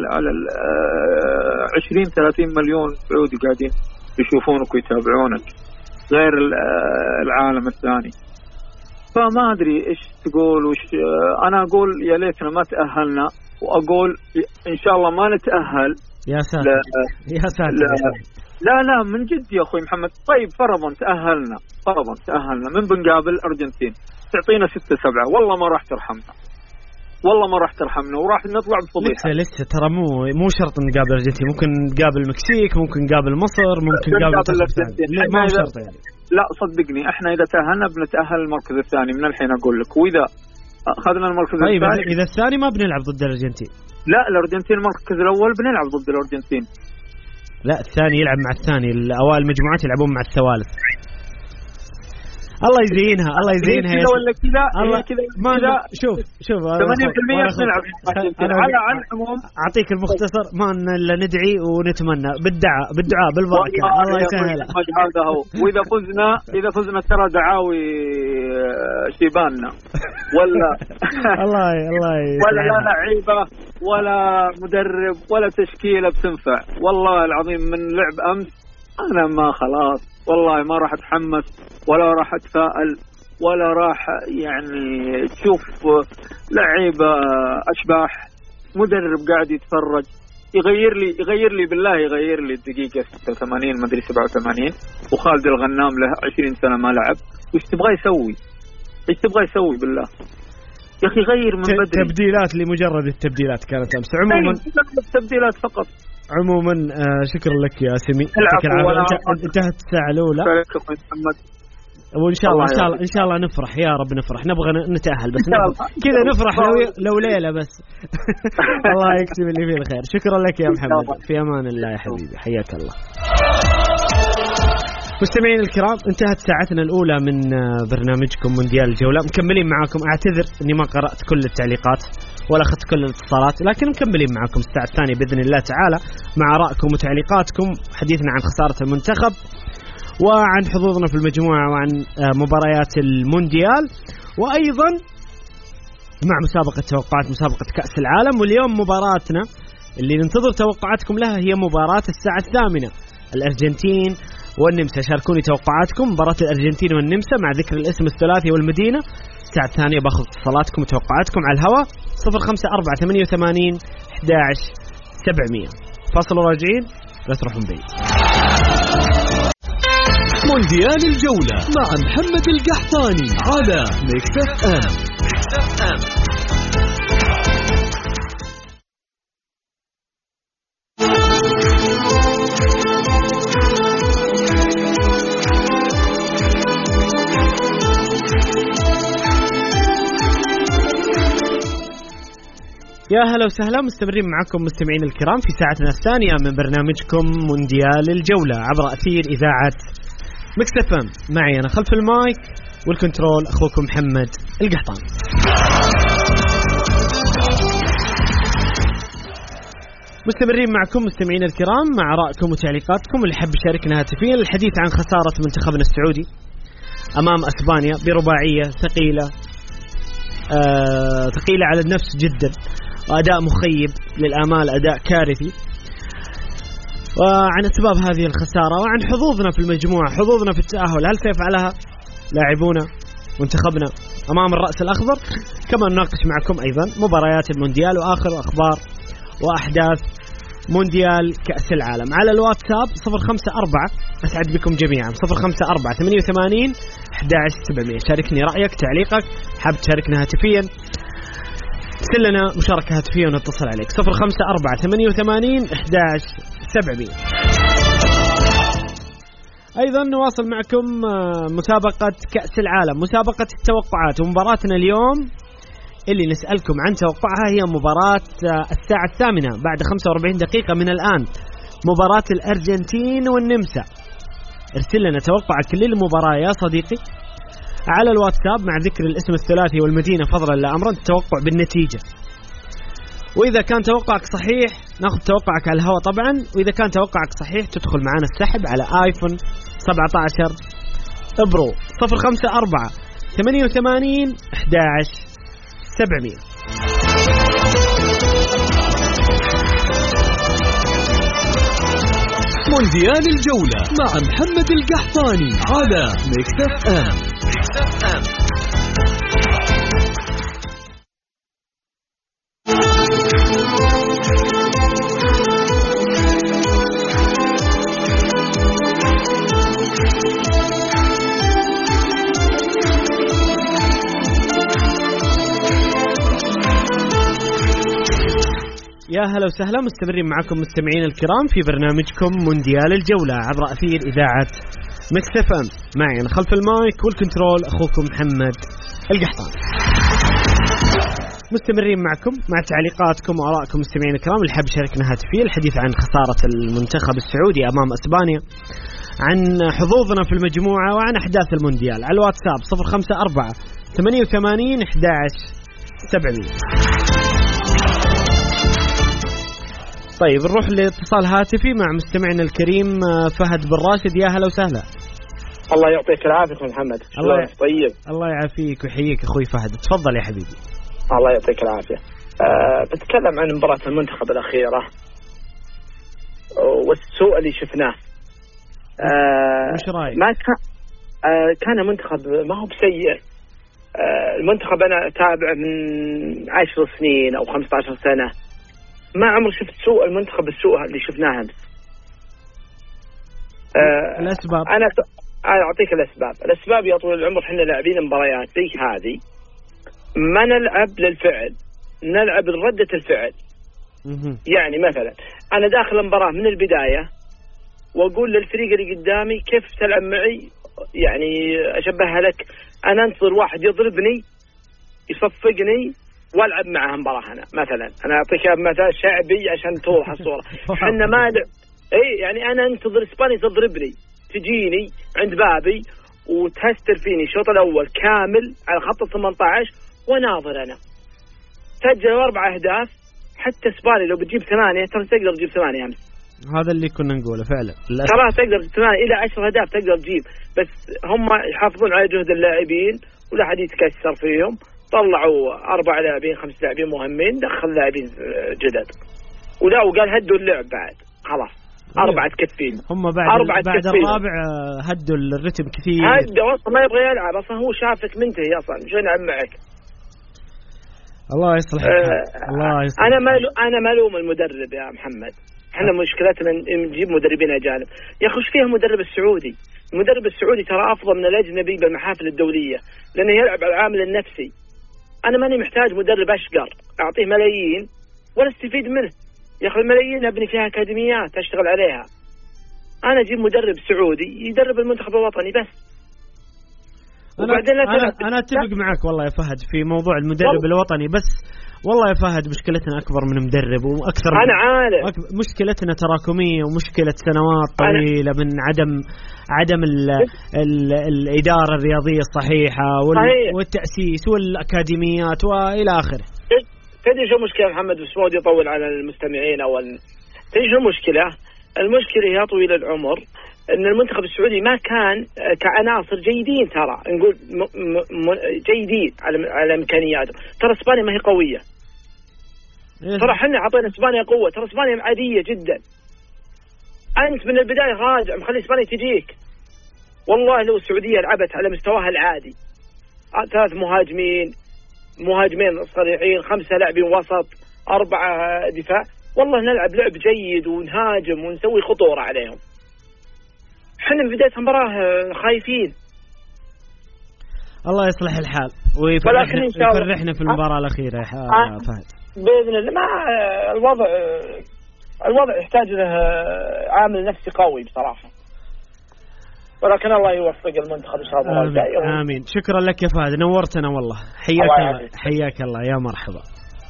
[SPEAKER 3] 20-30 مليون سعودي قاعدين يشوفونك ويتابعونك غير العالم الثاني. فما أدري إيش تقول وش. أنا أقول يا ليتنا ما تأهلنا، وأقول إن شاء الله ما نتأهل.
[SPEAKER 6] يا ساتر يا ساتر.
[SPEAKER 3] لا من جد يا أخوي محمد. طيب فرضا تأهلنا من بنقابل أرجنتين، تعطينا 6-7 والله ما راح ترحمنا، والله ما راح ترحمنا وراح نطلع بفضيحة.
[SPEAKER 6] لسه ترى مو شرط نقابل أرجنتين، ممكن نقابل المكسيك، ممكن نقابل مصر، ممكن نقابل الأرجنتين. ما شرط يعني.
[SPEAKER 3] لا صدقني احنا إذا تأهلنا بنتأهل المركز الثاني من الحين أقول لك. وإذا أخذنا المركز الثاني،
[SPEAKER 6] طيب إذا الثاني ما بنلعب ضد الأرجنتين.
[SPEAKER 3] لا الأرجنتين المركز الأول بنلعب ضد الأرجنتين.
[SPEAKER 6] لا الثاني يلعب مع الثاني، الأوائل المجموعات يلعبون مع الثوالث. الله يزينها
[SPEAKER 3] كذا ولا كذا.
[SPEAKER 6] ما شوف
[SPEAKER 3] 80% نلعب. على العموم
[SPEAKER 6] أعطيك المختصر، ما إلا ندعي ونتمنى بالدعاء بالبركة. الله يسهلها.
[SPEAKER 3] هذا هو. وإذا فزنا ترى دعاوي شيباننا ولا
[SPEAKER 6] الله
[SPEAKER 3] ولا لا لعيبة ولا مدرب ولا تشكيلة بتنفع. والله العظيم من لعب أمس أنا ما خلاص والله ما راح أتحمس ولا راح أتفائل ولا راح يعني تشوف لعيبة أشباح. مدرب قاعد يتفرج يغير لي بالله، يغير لي الدقيقة 86 ما أدري 87 وخالد الغنام له 20 سنة ما لعب. وش تبغى يسوي بالله يا أخي؟ غير من بدري.
[SPEAKER 6] تبديلات لمجرد التبديلات كانت أمس. عموما
[SPEAKER 3] تبديلات فقط.
[SPEAKER 6] عموما شكرا لك يا سمي. انتهت الساعة الأولى. وإن شاء الله إن شاء الله نفرح يا رب نفرح نبغى نتأهل بس كذا نفرح لو ليلة بس. الله يكتب اللي فيه الخير. شكرا لك يا محمد في أمان الله يا حبيبي حياك الله. مستمعين الكرام انتهت ساعتنا الأولى من برنامجكم مونديال الجولة. مكملين معاكم. أعتذر أني ما قرأت كل التعليقات ولا أخذت كل الاتصالات لكن مكملين معاكم الساعة الثانية بإذن الله تعالى مع آرائكم وتعليقاتكم. حديثنا عن خسارة المنتخب وعن حظوظنا في المجموعة وعن مباريات المونديال وأيضا مع مسابقة توقعات مسابقة كأس العالم. واليوم مباراتنا اللي ننتظر توقعاتكم لها هي مباراة الساعة 8 الأرجنتين والنمسا. شاركوني توقعاتكم مباراة الأرجنتين والنمسا مع ذكر الاسم الثلاثي والمدينة. الساعة الثانية باخذ اتصالاتكم وتوقعاتكم على الهواء 05488 11700. فاصل وراجعين لا تروحون بعيد.
[SPEAKER 4] مونديال الجولة مع محمد القحطاني على ميكس اف ام.
[SPEAKER 6] يا هلا وسهلا. مستمرين معكم مستمعين الكرام في ساعتنا الثانية من برنامجكم مونديال الجولة عبر أثير إذاعة ميكس اف ام. معي أنا خلف المايك والكنترول أخوكم محمد القحطاني. مستمرين معكم مستمعين الكرام مع آرائكم وتعليقاتكم. اللي حب يشاركنا هاتفيا الحديث عن خسارة منتخبنا السعودي أمام أسبانيا برباعية ثقيلة ثقيلة على النفس جدا وأداء مخيب للآمال أداء كارثي. وعن أسباب هذه الخسارة وعن حظوظنا في المجموعة حظوظنا في التأهل هل سيفعلها لاعبونا منتخبنا أمام الرأس الأخضر. كما نناقش معكم أيضا مباريات المونديال وآخر أخبار وأحداث مونديال كأس العالم على الواتساب 054 أسعد بكم جميعا 054 88 11700. شاركني رأيك تعليقك حاب تشاركنا هاتفيا ارسل لنا مشاركة هاتفية ونتصل عليك 054 88 11700. أيضا نواصل معكم مسابقة كأس العالم مسابقة التوقعات. ومباراتنا اليوم اللي نسألكم عن توقعها هي مباراة الساعة 8 بعد 45 دقيقة من الآن مباراة الأرجنتين والنمسا. ارسل لنا توقعك للمباراة يا صديقي على الواتساب مع ذكر الاسم الثلاثي والمدينة فضلا لا أمرا. التوقع بالنتيجة وإذا كان توقعك صحيح ناخذ توقعك على الهواء طبعا. وإذا كان توقعك صحيح تدخل معنا السحب على آيفون 17 برو 054 88 11700.
[SPEAKER 4] مونديال الجولة مع محمد القحطاني على ميكس اف ام.
[SPEAKER 6] يا هلا وسهلا. مستمرين معكم مستمعين الكرام في برنامجكم مونديال الجولة عبر أثير إذاعة ميكس اف ام. معي أنا خلف المايك والكنترول أخوكم محمد القحطاني. مستمرين معكم مع تعليقاتكم وآرائكم مستمعين الكرام. اللي حاب يشاركنا هاتفيا الحديث عن خسارة المنتخب السعودي أمام أسبانيا عن حظوظنا في المجموعة وعن أحداث المونديال على الواتساب 054 88 11700. طيب نروح لاتصال هاتفي مع مستمعنا الكريم فهد بن راشد. يا هلا وسهلا.
[SPEAKER 8] الله يعطيك العافية محمد.
[SPEAKER 6] الله
[SPEAKER 8] طيب.
[SPEAKER 6] الله يعافيك ويحييك أخوي فهد. تفضل يا حبيبي.
[SPEAKER 8] الله يعطيك العافية. بتكلم عن مباراة المنتخب الأخيرة والسوء اللي شفناه.
[SPEAKER 6] وش رأيك؟
[SPEAKER 8] ما كان منتخب ما هو بسيء. المنتخب أنا أتابعه من 10 سنين أو 15 سنة ما عمر شفت سوء المنتخب السوء اللي شفناه أمس.
[SPEAKER 6] الأسباب
[SPEAKER 8] أنا أعطيك الأسباب يا طويل العمر. حنا لاعبين مباريات زي هذه ما نلعب للفعل نلعب لردة الفعل. يعني مثلا أنا داخل المباراة من البداية وأقول للفريق اللي قدامي كيف تلعب معي يعني أشبهها لك، أنا أنتظر واحد يضربني يصفقني والعب معه مباراة. مثلا أنا أعطيك مثال شعبي عشان توضح الصورة. حنا ما يعني أنا أنتظر إسبانيا تضربني، تجيني عند بابي وتهستر فيني الشوط الأول كامل على خط 18 وناظر أنا سجل 4 أهداف. حتى إسبانيا لو بتجيب 8 ترى تقدر تجيب 8 أمس.
[SPEAKER 6] هذا اللي كنا نقوله فعلا،
[SPEAKER 8] ترى تقدر 8 إلى 10 أهداف تقدر تجيب، بس هم يحافظون على جهد اللاعبين ولا حد يتكسر فيهم. طلعوا 4 لاعبين 5 لاعبين مهمين، دخل لاعبين جدد وقال هدوا اللعب بعد خلاص 4 تكفين.
[SPEAKER 6] هم بعد الرابع هدوا الرتم كثير،
[SPEAKER 8] هدوا اصلا ما يبغى يلعب اصلا، هو شافك منتهي اصلا شو يلعب معك.
[SPEAKER 6] الله يصلح الله يصلح.
[SPEAKER 8] انا ملوم المدرب يا محمد. احنا مشكلتنا نجيب مدربين اجانب يا اخي. فيها مدرب السعودي، المدرب السعودي ترى افضل من الاجنبي بالمحافل الدوليه لانه يلعب على العامل النفسي. انا ماني محتاج مدرب اشقر اعطيه ملايين ولا استفيد منه يا اخي. الملايين ابني فيها اكاديميات اشتغل عليها. انا اجيب مدرب سعودي يدرب المنتخب الوطني بس.
[SPEAKER 6] انا اتفق معك والله يا فهد في موضوع المدرب الوطني، بس والله يا فهد مشكلتنا اكبر من مدرب واكثر.
[SPEAKER 8] انا عارف
[SPEAKER 6] مشكلتنا تراكميه ومشكله سنوات طويله من عدم الاداره الرياضيه الصحيحه والتاسيس والاكاديميات والى اخره.
[SPEAKER 8] تدري شو مشكله محمد بس مودي يطول على المستمعين تدري شو المشكله هي طويل العمر ان المنتخب السعودي ما كان كعناصر جيدين، ترى نقول جيدين على امكانياته. ترى اسبانيا ما هي قويه، ترى احنا عطينا اسبانيا قوه، ترى اسبانيا عاديه جدا. انت من البدايه راجع مخلي اسبانيا تجيك. والله لو السعوديه لعبت على مستواها العادي 3 مهاجمين صريحين 5 لاعبين وسط 4 دفاع، والله نلعب لعب جيد ونهاجم ونسوي خطوره عليهم. احنا في بداية المباراة خايفين.
[SPEAKER 6] الله يصلح الحال ويفرحنا في المباراة الأخيرة يا فهد
[SPEAKER 8] بإذن الله. ما الوضع يحتاج له عامل نفسي قوي بصراحة، ولكن الله يوفق المنتخب إن شاء الله.
[SPEAKER 6] آمين. شكرا لك يا فهد، نورتنا والله. حياك الله يا مرحبا.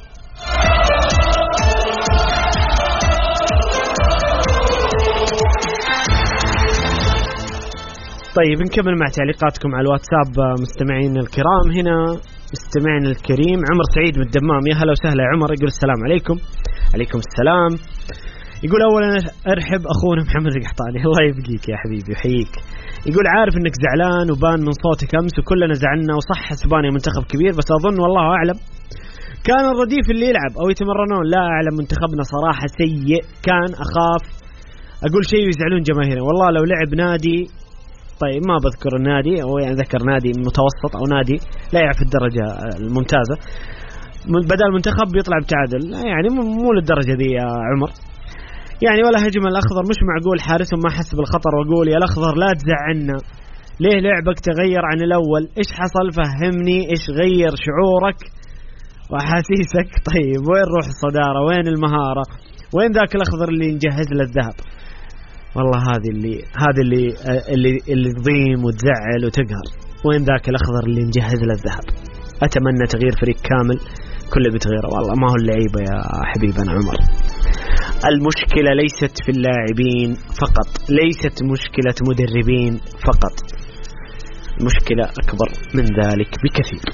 [SPEAKER 6] طيب نكمل مع تعليقاتكم على الواتساب مستمعين الكرام. هنا مستمعنا الكريم عمر سعيد من الدمام. يا هلا وسهلا يا عمر. يقول السلام عليكم. عليكم السلام. يقول أولا أرحب أخونا محمد القحطاني. الله يبقيك يا حبيبي ويحييك. يقول عارف أنك زعلان وبان من صوتك أمس وكلنا زعلنا، وصح اسبانيا منتخب كبير، بس أظن والله أعلم كان الرديف اللي يلعب أو يتمرنون. لا أعلم منتخبنا صراحة سيء، كان أخاف أقول شيء ويزعلون جماهيرنا. والله لو لعب نادي، طيب ما بذكر النادي، أو يعني ذكر نادي متوسط أو نادي لا يعرف الدرجة الممتازة، بدل المنتخب بيطلع بتعادل. يعني مو للدرجة دي يا عمر. يعني ولا هجم الأخضر، مش معقول حارسهم ما حس بالخطر. وأقول يا الأخضر لا تزعلنا، ليه لعبك تغير عن الأول؟ إيش حصل؟ فهمني إيش غير شعورك وأحاسيسك. طيب وين روح الصدارة؟ وين المهارة؟ وين ذاك الأخضر اللي نجهز له الذهب؟ والله هذه اللي تضيم وتزعل وتقهر. وين ذاك الأخضر اللي نجهز له الذهب؟ أتمنى تغيير فريق كامل كله بتغيره. والله ما هو اللعيبة يا حبيبنا عمر. المشكلة ليست في اللاعبين فقط، ليست مشكلة مدربين فقط، المشكلة أكبر من ذلك بكثير.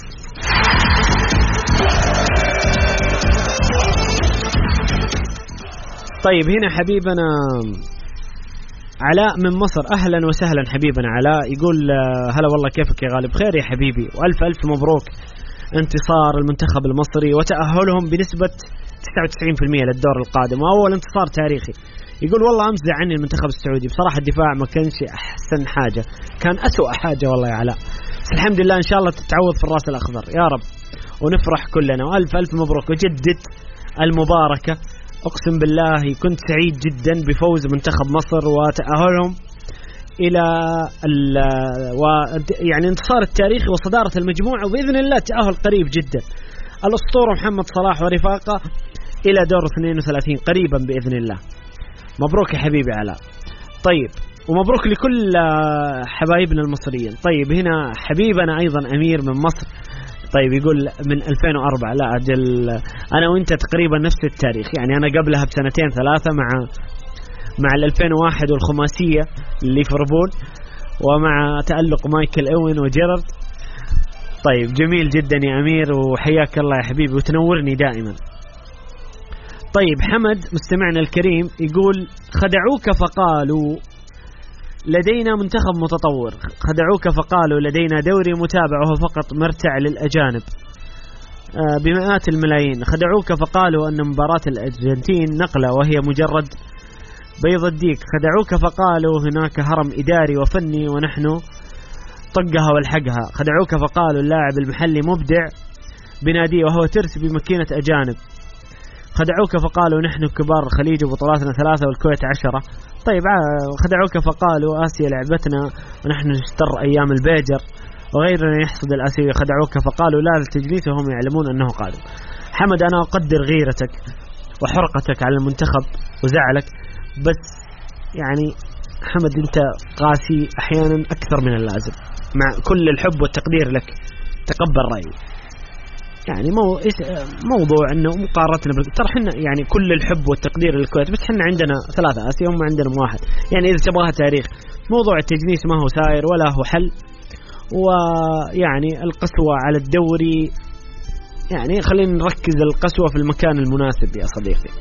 [SPEAKER 6] طيب هنا حبيبنا علاء من مصر. أهلا وسهلا حبيبنا علاء. يقول هلا والله كيفك يا غالب؟ خير يا حبيبي، وألف ألف مبروك انتصار المنتخب المصري وتأهلهم بنسبة 99% للدور القادم، وأول انتصار تاريخي. يقول والله أمس زعلني المنتخب السعودي بصراحة، الدفاع ما كانش أحسن حاجة، كان أسوأ حاجة والله يا علاء. الحمد لله إن شاء الله تتعوض في الراس الأخضر يا رب ونفرح كلنا، وألف ألف مبروك وجدد المباركة. أقسم بالله كنت سعيد جدا بفوز منتخب مصر وتأهلهم إلى يعني انتصار التاريخي وصدارة المجموعة، وبإذن الله تأهل قريب جدا. الأسطورة محمد صلاح ورفاقه إلى دور 32 قريبا بإذن الله. مبروك يا حبيبي علاء. طيب ومبروك لكل حبايبنا المصريين. طيب هنا حبيبنا أيضا أمير من مصر، طيب يقول من 2004. لا أجل أنا وإنت تقريبا نفس التاريخ، يعني أنا قبلها بسنتين ثلاثة مع 2001 والخماسية ليفربول، ومع تألق مايكل أوين وجيرارد. طيب جميل جدا يا أمير، وحياك الله يا حبيبي وتنورني دائما. طيب حمد مستمعنا الكريم يقول خدعوك فقالوا لدينا منتخب متطور، خدعوك فقالوا لدينا دوري متابع وهو فقط مرتع للأجانب بمئات الملايين، خدعوك فقالوا أن مباراة الأرجنتين نقلة وهي مجرد بيض الديك، خدعوك فقالوا هناك هرم إداري وفني ونحن طقها والحقها، خدعوك فقالوا اللاعب المحلي مبدع بناديه وهو ترس بمكينة أجانب، خدعوك فقالوا نحن كبار الخليج وبطولاتنا 3 والكويت 10. طيب خدعوك فقالوا آسيا لعبتنا ونحن نشتر أيام البيجر وغيرنا يحصد الآسيوية، خدعوك فقالوا لا للتجليس وهم يعلمون أنه قادم. حمد أنا أقدر غيرتك وحرقتك على المنتخب وزعلك، بس يعني حمد أنت قاسي أحيانا أكثر من اللازم، مع كل الحب والتقدير لك تقبل رأيي. يعني موضوع انه مقارنتنا ترى احنا يعني كل الحب والتقدير للكويت، بس احنا عندنا 3 آسيا هم عندنا 1. يعني اذا تبغاها تاريخ موضوع التجنيس ما هو ساير ولا هو حل، ويعني القسوة على الدوري يعني خلينا نركز القسوة في المكان المناسب يا صديقي.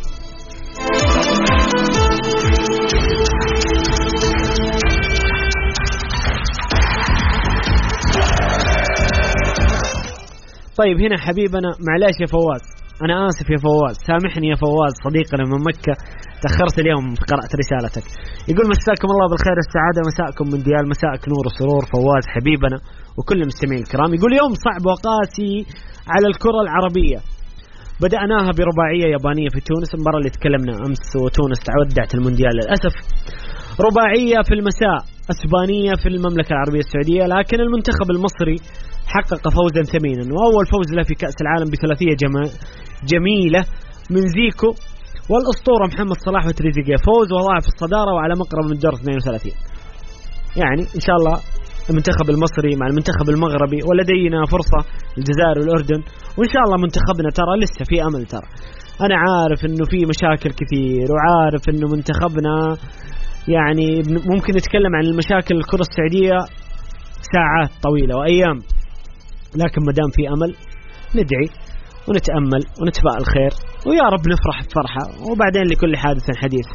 [SPEAKER 6] طيب هنا حبيبنا معلش يا فواز، أنا آسف يا فواز، سامحني يا فواز صديقنا من مكة، تأخرت اليوم في قراءة رسالتك. يقول مساكم الله بالخير والسعادة، مساءكم مونديال، مساءك نور وسرور فواز حبيبنا وكل المستمعين الكرام. يقول يوم صعب وقاسي على الكرة العربية، بدأناها برباعية يابانية في تونس، المباراة اللي تكلمنا أمس وتونس ودعت المونديال للأسف، رباعية في المساء أسبانية في المملكة العربية السعودية، لكن المنتخب المصري حقق فوزا ثمينا وأول فوز له في كأس العالم بثلاثية جميلة من زيكو والأسطورة محمد صلاح وتريزيجيه، فوز وضاع في الصدارة وعلى مقرب من الدور 32. يعني إن شاء الله المنتخب المصري مع المنتخب المغربي، ولدينا فرصة الجزائر والأردن، وإن شاء الله منتخبنا ترى لسه في أمل. ترى أنا عارف إنه في مشاكل كثير، وعارف إنه منتخبنا يعني ممكن نتكلم عن المشاكل الكرة السعودية ساعات طويلة وأيام، لكن مدام في أمل ندعي ونتأمل ونتفائل خير، ويا رب نفرح بفرحة، وبعدين لكل حادث حديث.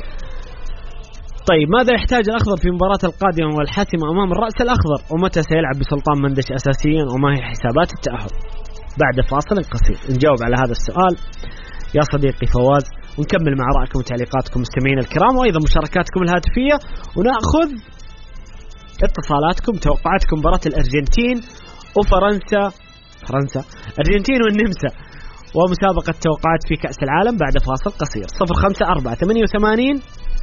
[SPEAKER 6] طيب ماذا يحتاج الأخضر في مباراة القادمة والحاسمة أمام الرأس الأخضر، ومتى سيلعب بسلطان مندش أساسيا، وما هي حسابات التأهل؟ بعد فاصل قصير نجاوب على هذا السؤال يا صديقي فواز، ونكمل مع رأيكم وتعليقاتكم مستمعين الكرام، وأيضا مشاركاتكم الهاتفية، ونأخذ اتصالاتكم توقعاتكم مباراة الأرجنتين وفرنسا، أرجنتين والنمسا، ومسابقة توقعات في كأس العالم بعد فاصل قصير. 054-88-11-700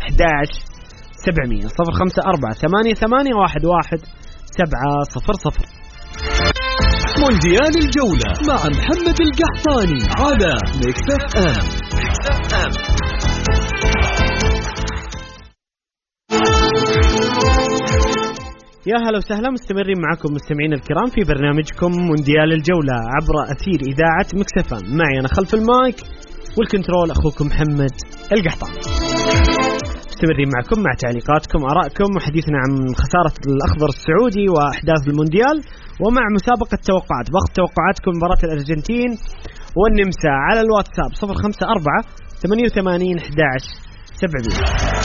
[SPEAKER 6] 054-88-11-700.
[SPEAKER 4] مونديال الجولة مع محمد القحطاني على ميكس اف ام.
[SPEAKER 6] يا هلا وسهلا، مستمرين معكم مستمعين الكرام في برنامجكم مونديال الجولة عبر أثير إذاعة ميكس اف ام. معي أنا خلف المايك والكنترول أخوكم محمد القحطاني. مستمرين معكم مع تعليقاتكم آرائكم وحديثنا عن خسارة الأخضر السعودي وأحداث المونديال، ومع مسابقة توقعات باخذ توقعاتكم مباراة الأرجنتين والنمسا على الواتساب 054-88-11-700.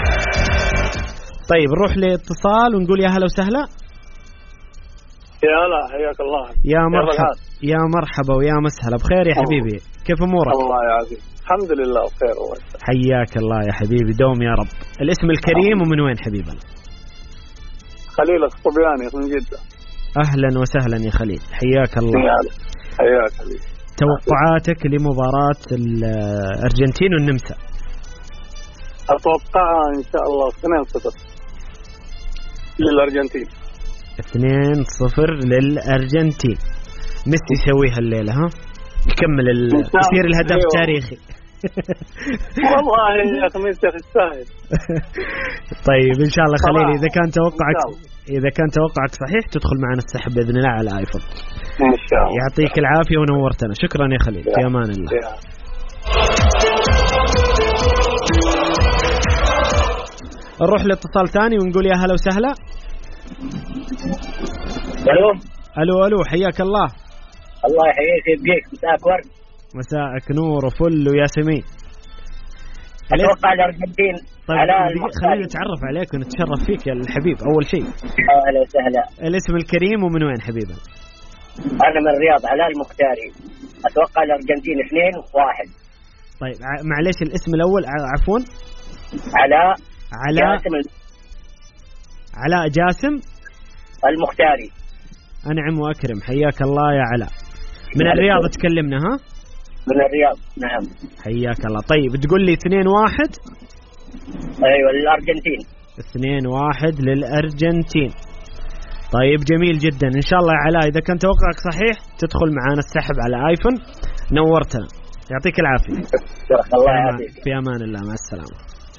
[SPEAKER 6] طيب نروح لاتصال ونقول يا هلا وسهلا.
[SPEAKER 3] يا هلا، حياك الله.
[SPEAKER 6] يا مرحبا ويا مسهلا، بخير يا حبيبي، كيف امورك؟
[SPEAKER 3] الله يعافيك، الحمد لله بخير والله.
[SPEAKER 6] حياك الله يا حبيبي، دوم يا رب. الاسم الكريم ومن وين حبيبنا؟
[SPEAKER 3] خليل الصبياني من جدة.
[SPEAKER 6] اهلا وسهلا يا خليل، حياك الله.
[SPEAKER 3] حياك خليل.
[SPEAKER 6] توقعاتك لمباراة الأرجنتين والنمسا؟
[SPEAKER 3] أتوقعها إن شاء الله 2-0 للأرجنتين.
[SPEAKER 6] 2-0 للأرجنتين. ميسي يسويها الليلة، ها يكمل يصير الهدف التاريخي.
[SPEAKER 3] والله يا أخي من تستاهل.
[SPEAKER 6] طيب إن شاء الله خليل، إذا كان توقعك صحيح تدخل معنا السحب بإذن الله على آيفون
[SPEAKER 3] إن شاء الله.
[SPEAKER 6] يعطيك العافية ونورتنا. شكرا يا خليل، في أمان الله. نروح لاتصال ثاني ونقول يا هلا وسهلا. ألو حياك الله.
[SPEAKER 9] الله يحييك ويبقيك. مساءك ورد.
[SPEAKER 6] مساءك نور وفل وياسمين.
[SPEAKER 9] أتوقع الأرجنتين.
[SPEAKER 6] طيب خلينا نتعرف عليك ونتشرف فيك يا الحبيب. أول شيء
[SPEAKER 9] أهلا وسهلا.
[SPEAKER 6] الاسم الكريم ومن وين حبيبا؟
[SPEAKER 9] أنا من الرياض، علاء المختاري. أتوقع الأرجنتين 2-1.
[SPEAKER 6] طيب معليش الاسم الأول عفوا. علاء جاسم
[SPEAKER 9] المختاري.
[SPEAKER 6] أنعم وأكرم، حياك الله يا علاء. من الرياض تكلمنا ها؟
[SPEAKER 9] من الرياض نعم.
[SPEAKER 6] حياك الله. طيب تقول لي 2-1.
[SPEAKER 9] أيوة للأرجنتين.
[SPEAKER 6] 2-1 للأرجنتين. طيب جميل جدا. إن شاء الله يا علاء إذا كان توقعك صحيح تدخل معنا السحب على آيفون. نورتنا، يعطيك العافية.
[SPEAKER 9] الله يعافيك.
[SPEAKER 6] في أمان الله، مع السلامة.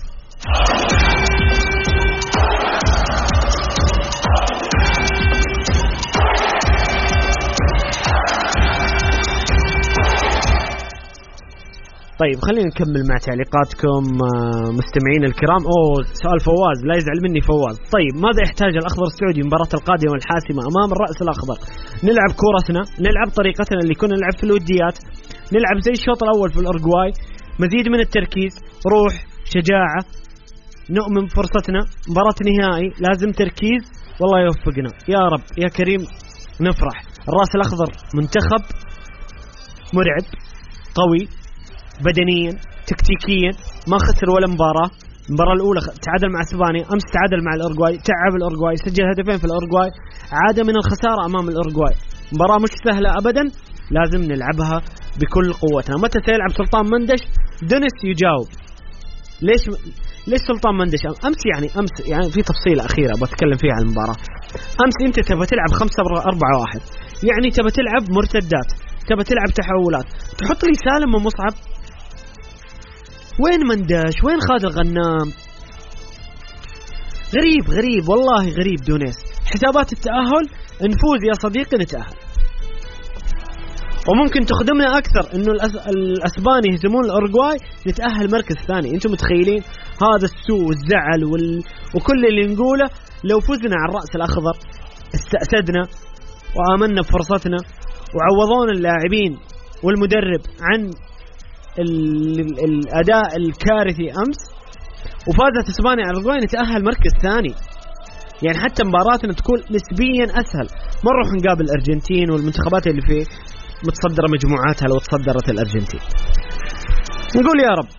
[SPEAKER 6] طيب خلينا نكمل مع تعليقاتكم مستمعين الكرام. سؤال فواز، لا يزعل مني فواز. طيب ماذا يحتاج الأخضر السعودي المباراة القادمة الحاسمة أمام الرأس الأخضر؟ نلعب كورتنا، نلعب طريقتنا اللي كنا نلعب في الوديات، نلعب زي الشوط الأول في الأورجواي، مزيد من التركيز، روح، شجاعة، نؤمن بفرصتنا. مباراة نهائي لازم تركيز، والله يوفقنا يا رب يا كريم. نفرح. الرأس الأخضر منتخب مرعب، قوي بدنيا تكتيكيا، ما خسر ولا مباراة. المباراة الأولى تعادل مع اسبانيا، أمس تعادل مع الأورجواي، تعب الأورجواي، سجل هدفين في الأورجواي، عاد من الخسارة أمام الأورجواي. مباراة مش سهلة أبدا، لازم نلعبها بكل قوتنا. متى سيلعب سلطان مندش؟ دنس يجاوب. ليش سلطان مندش؟ أمس يعني في تفصيلة أخيرة بتكلم فيها عن المباراة. أمس أنت تبغى تلعب 5-4-1، يعني تبغى تلعب مرتدات، تبغى تلعب تحولات، تحط لي سالم ومصعب. وين مندش؟ وين خالد الغنام؟ غريب والله غريب. دونيس حسابات التأهل، نفوز يا صديقي نتأهل، وممكن تخدمنا أكثر إنه الأسباني يهزمون الأورجواي نتأهل مركز ثاني. أنتم متخيلين هذا السوء والزعل وكل اللي نقوله؟ لو فزنا على الرأس الأخضر استأسدنا وآمنا بفرصتنا وعوضونا اللاعبين والمدرب عن الأداء الكارثي أمس، وفازت إسبانيا على الأورجواي نتأهل مركز ثاني. يعني حتى مباراتنا تكون نسبيا أسهل، ما نروح نقابل الأرجنتين والمنتخبات اللي في متصدرة مجموعاتها لو تصدرت الأرجنتين. نقول يا رب.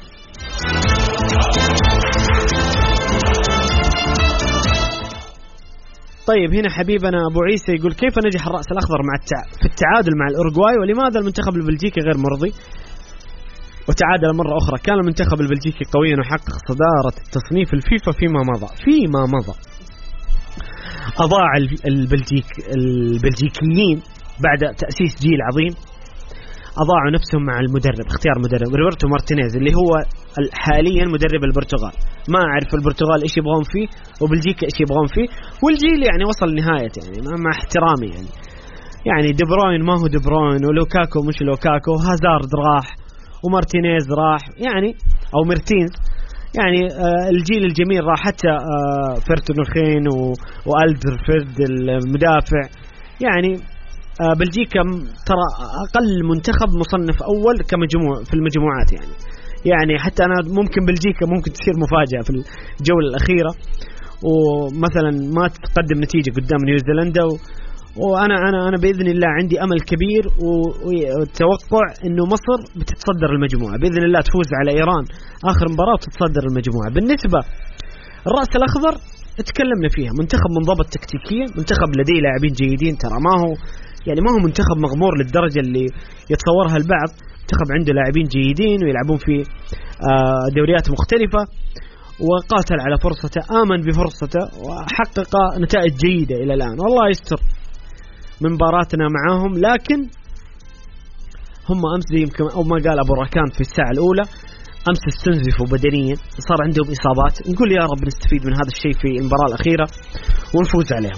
[SPEAKER 6] طيب هنا حبيبنا أبو عيسى يقول كيف نجح الرأس الأخضر في التعادل مع الأورجواي، ولماذا المنتخب البلجيكي غير مرضي وتعادل مرة أخرى؟ كان المنتخب البلجيكي قويا وحقق صدارة تصنيف الفيفا فيما مضى. أضاع البلجيكيين بعد تأسيس جيل عظيم، أضاعوا نفسهم مع المدرب، اختيار مدرب روبرتو مارتينيز اللي هو حاليا مدرب البرتغال. ما أعرف البرتغال إيش يبغون فيه وبلجيكا إيش يبغون فيه، والجيل يعني وصل نهاية يعني مع احترامي يعني دي بروين ما هو دي بروين، ولوكاكو مش لوكاكو، هازارد راح ومارتينيز راح يعني أو ميرتينز يعني الجيل الجميل راح، حتى فيرتونخين وألدرفيرد المدافع. يعني بلجيكا ترى أقل منتخب مصنف أول كمجموع في المجموعات يعني حتى أنا ممكن بلجيكا ممكن تصير مفاجأة في الجولة الأخيرة ومثلا ما تقدم نتيجة قدام نيوزيلندا وأنا بإذن الله عندي أمل كبير وتوقع إنه مصر بتتصدر المجموعة بإذن الله، تفوز على إيران آخر مباراة وتتصدر المجموعة. بالنسبة الرأس الأخضر تكلمنا فيها، منتخب منضبط تكتيكيا، منتخب لديه لاعبين جيدين، ترى ما هو منتخب مغمور للدرجة اللي يتصورها البعض. منتخب عنده لاعبين جيدين ويلعبون في دوريات مختلفة، وقاتل على فرصته، آمن بفرصته وحقق نتائج جيدة إلى الآن، والله يستر من مباراتنا معاهم. لكن هم أمس يمكن أو ما قال أبو راكان في الساعة الأولى، أمس استنزفوا بدنيا، صار عندهم إصابات. نقول يا رب نستفيد من هذا الشيء في المباراة الأخيرة ونفوز عليهم.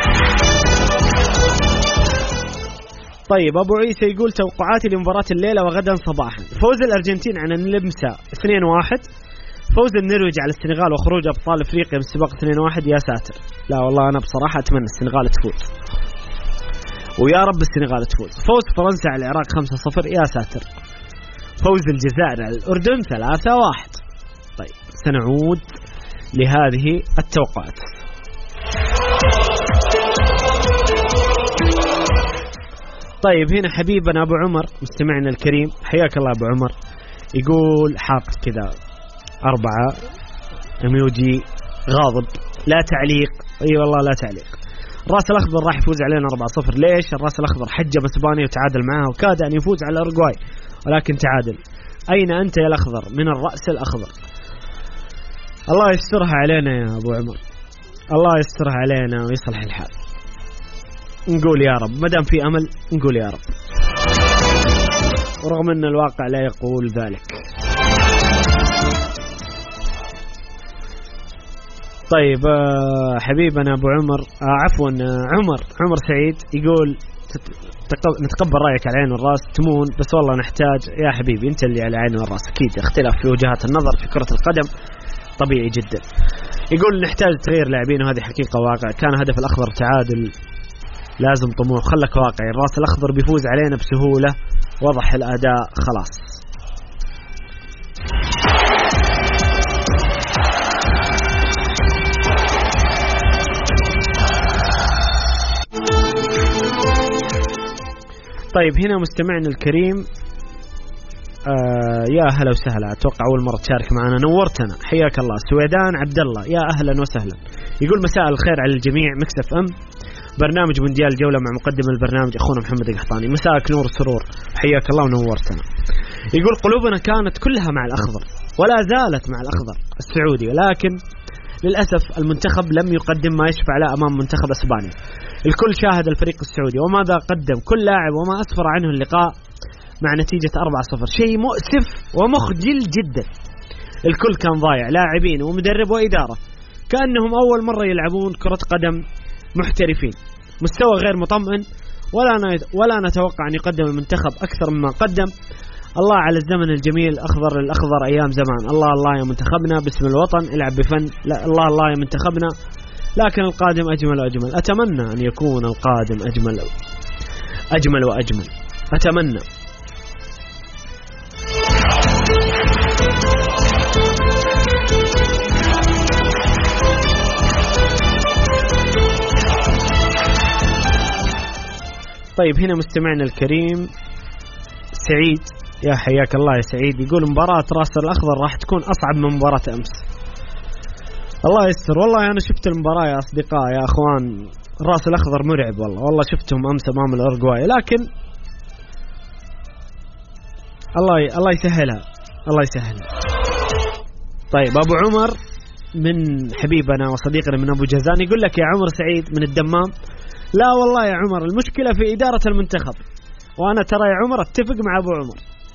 [SPEAKER 6] طيب أبو عيسى يقول توقعاتي لمباراة الليلة وغدا صباحا: فوز الأرجنتين عن النمسا 2-1، فوز النرويج على السنغال وخروج أبطال أفريقيا من السباق 2-1. يا ساتر، لا والله أنا بصراحة أتمنى السنغال تفوز، ويا رب السنغال تفوز. فوز فرنسا على العراق 5-0. يا ساتر. فوز الجزائر على الأردن 3-1. طيب سنعود لهذه التوقعات. طيب هنا حبيبنا أبو عمر مستمعنا الكريم، حياك الله أبو عمر، يقول حاط كذا 4 أميوجي غاضب، لا تعليق. أي والله لا تعليق. الراس الأخضر راح يفوز علينا 4-0. ليش؟ الراس الأخضر حجم اسبانيا وتعادل معها وكاد أن يفوز على الأورجواي ولكن تعادل. أين أنت يا الأخضر من الرأس الأخضر؟ الله يسترها علينا يا أبو عمر، الله يسترها علينا ويصلح الحال. نقول يا رب، مدام في أمل نقول يا رب، ورغم أن الواقع لا يقول ذلك. طيب حبيبنا أبو عمر، عفوا عمر سعيد يقول نتقبل رأيك على العين والرأس تمون، بس والله نحتاج يا حبيبي أنت اللي على العين والرأس، أكيد اختلاف في وجهات النظر في كرة القدم طبيعي جدا. يقول نحتاج تغيير لاعبين وهذه حقيقة واقع. كان هدف الأخضر تعادل، لازم طموح، خلك واقعي. الراس الأخضر بيفوز علينا بسهولة، وضح الأداء خلاص. طيب هنا مستمعنا الكريم، يا أهلا وسهلا، أتوقع أول مرة تشارك معنا، نورتنا، حياك الله. سويدان عبد الله، يا أهلا وسهلا. يقول مساء الخير على الجميع، مكس اف ام برنامج مونديال جولة مع مقدم البرنامج أخونا محمد القحطاني، مساءك نور السرور، حياك الله ونورتنا. يقول قلوبنا كانت كلها مع الأخضر ولا زالت مع الأخضر السعودي، ولكن للأسف المنتخب لم يقدم ما يشفع له أمام منتخب إسبانيا. الكل شاهد الفريق السعودي وماذا قدم كل لاعب وما أسفر عنه اللقاء مع نتيجة 4-0، شيء مؤسف ومخجل جدا. الكل كان ضايع، لاعبين ومدرب وإدارة كأنهم أول مرة يلعبون كرة قدم محترفين، مستوى غير مطمئن، ولا نتوقع أن يقدم المنتخب أكثر مما قدم. الله على الزمن الجميل، الأخضر أيام زمان. الله يا منتخبنا، باسم الوطن العب بفن. لا الله يا منتخبنا، لكن القادم أجمل وأجمل. أتمنى أن يكون القادم أجمل وأجمل، أتمنى. طيب هنا مستمعنا الكريم سعيد، يا حياك الله يا سعيد، يقول مباراة راس الأخضر راح تكون أصعب من مباراة أمس. الله يستر، والله أنا شفت المباراة يا أصدقاء يا أخوان، راس الأخضر مرعب والله شفتهم أمس أمام الأورجواي، لكن الله يسهلها، الله يسهلها. طيب أبو عمر من حبيبنا وصديقنا من أبو جازان يقول لك يا عمر سعيد من الدمام، لا والله يا عمر المشكلة في إدارة المنتخب، وأنا ترى يا عمر اتفق مع أبو عمر.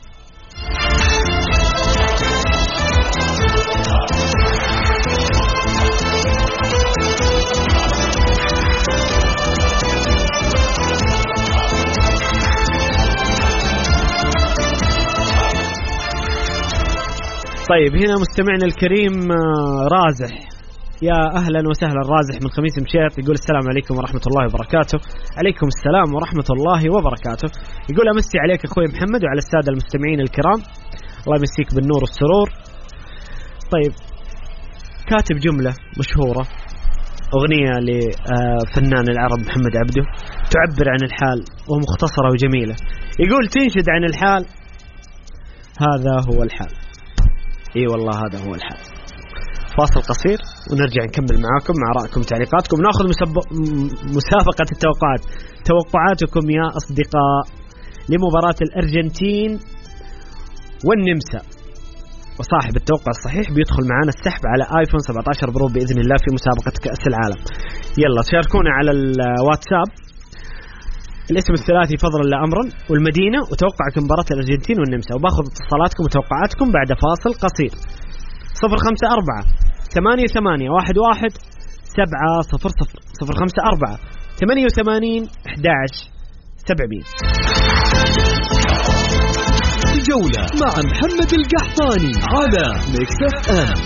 [SPEAKER 6] طيب هنا مستمعنا الكريم رازح، يا أهلا وسهلا رازح من خميس مشيط، يقول السلام عليكم ورحمة الله وبركاته. عليكم السلام ورحمة الله وبركاته. يقول أمسي عليك أخوي محمد وعلى السادة المستمعين الكرام، الله يمسيك بالنور والسرور. طيب كاتب جملة مشهورة، أغنية لفنان العرب محمد عبده تعبر عن الحال ومختصرة وجميلة، يقول تنشد عن الحال هذا هو الحال. اي والله هذا هو الحال. فاصل قصير ونرجع نكمل معاكم مع رأيكم وتعليقاتكم، ناخذ مسابقة التوقعات. توقعاتكم يا أصدقاء لمباراة الأرجنتين والنمسا، وصاحب التوقع الصحيح بيدخل معنا السحب على آيفون 17 برو بإذن الله في مسابقة كأس العالم. يلا شاركونا على الواتساب الاسم الثلاثي فضلا لا أمرا والمدينة وتوقعك مباراة الأرجنتين والنمسا، وباخذ اتصالاتكم وتوقعاتكم بعد فاصل قصير. 054-88-11-700 054-88-11-700.
[SPEAKER 4] الجولة مع محمد القحطاني على ميكس اف ام.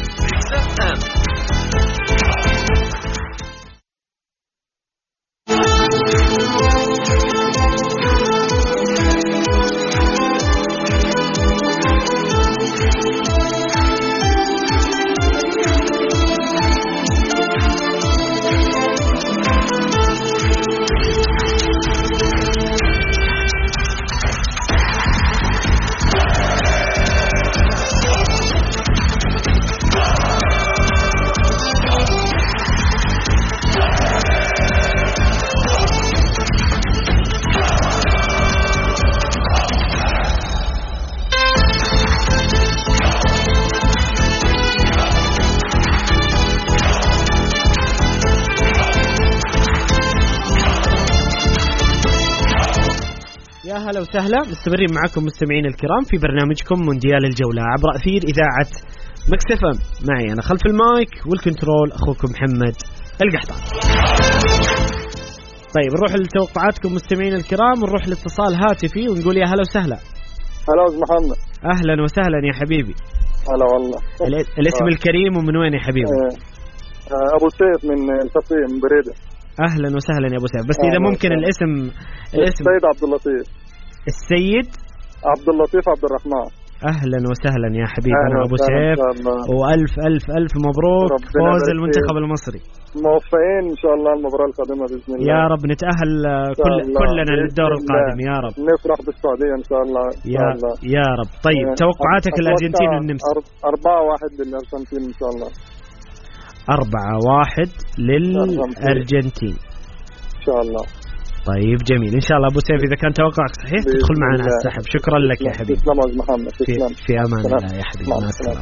[SPEAKER 6] أهلا وسهلا، مستمرين معكم مستمعين الكرام في برنامجكم مونديال الجولة عبر أثير إذاعة ميكس اف ام. معي أنا خلف المايك والكنترول أخوكم محمد القحطاني. طيب نروح لتوقعاتكم مستمعين الكرام، ونروح لاتصال هاتفي ونقول يا هلا وسهلا.
[SPEAKER 3] هلا محمد.
[SPEAKER 6] أهلا وسهلا يا حبيبي.
[SPEAKER 3] هلا والله.
[SPEAKER 6] الاسم الكريم ومن وين يا حبيبي؟
[SPEAKER 3] أبو سيف من الفقيه من بريدة.
[SPEAKER 6] أهلا وسهلا يا أبو سيف، بس إذا ممكن الاسم
[SPEAKER 3] السيد عبد اللطيف.
[SPEAKER 6] السيد
[SPEAKER 3] عبد اللطيف عبد الرحمن.
[SPEAKER 6] أهلا وسهلا يا حبيبي أنا أبو سيف، وألف ألف ألف مبروك فوز المنتخب المصري.
[SPEAKER 3] موفقين إن شاء الله المباراة القادمة بإذن الله.
[SPEAKER 6] يا رب نتأهل كلنا للدور القادم يا رب.
[SPEAKER 3] نفرح بالسعودية إن شاء الله.
[SPEAKER 6] يا رب. طيب توقعاتك الأرجنتين والنمسا؟
[SPEAKER 3] 4-1 للأرجنتين إن شاء الله.
[SPEAKER 6] 4-1 للأرجنتين
[SPEAKER 3] إن شاء الله.
[SPEAKER 6] طيب جميل إن شاء الله أبو سيف، إذا كان توقعك صحيح تدخل معنا على السحب. شكرا لك يا حبيبي.
[SPEAKER 3] تسلم يا محمد.
[SPEAKER 6] في أمان الله يا حبيبي، مع السلامة.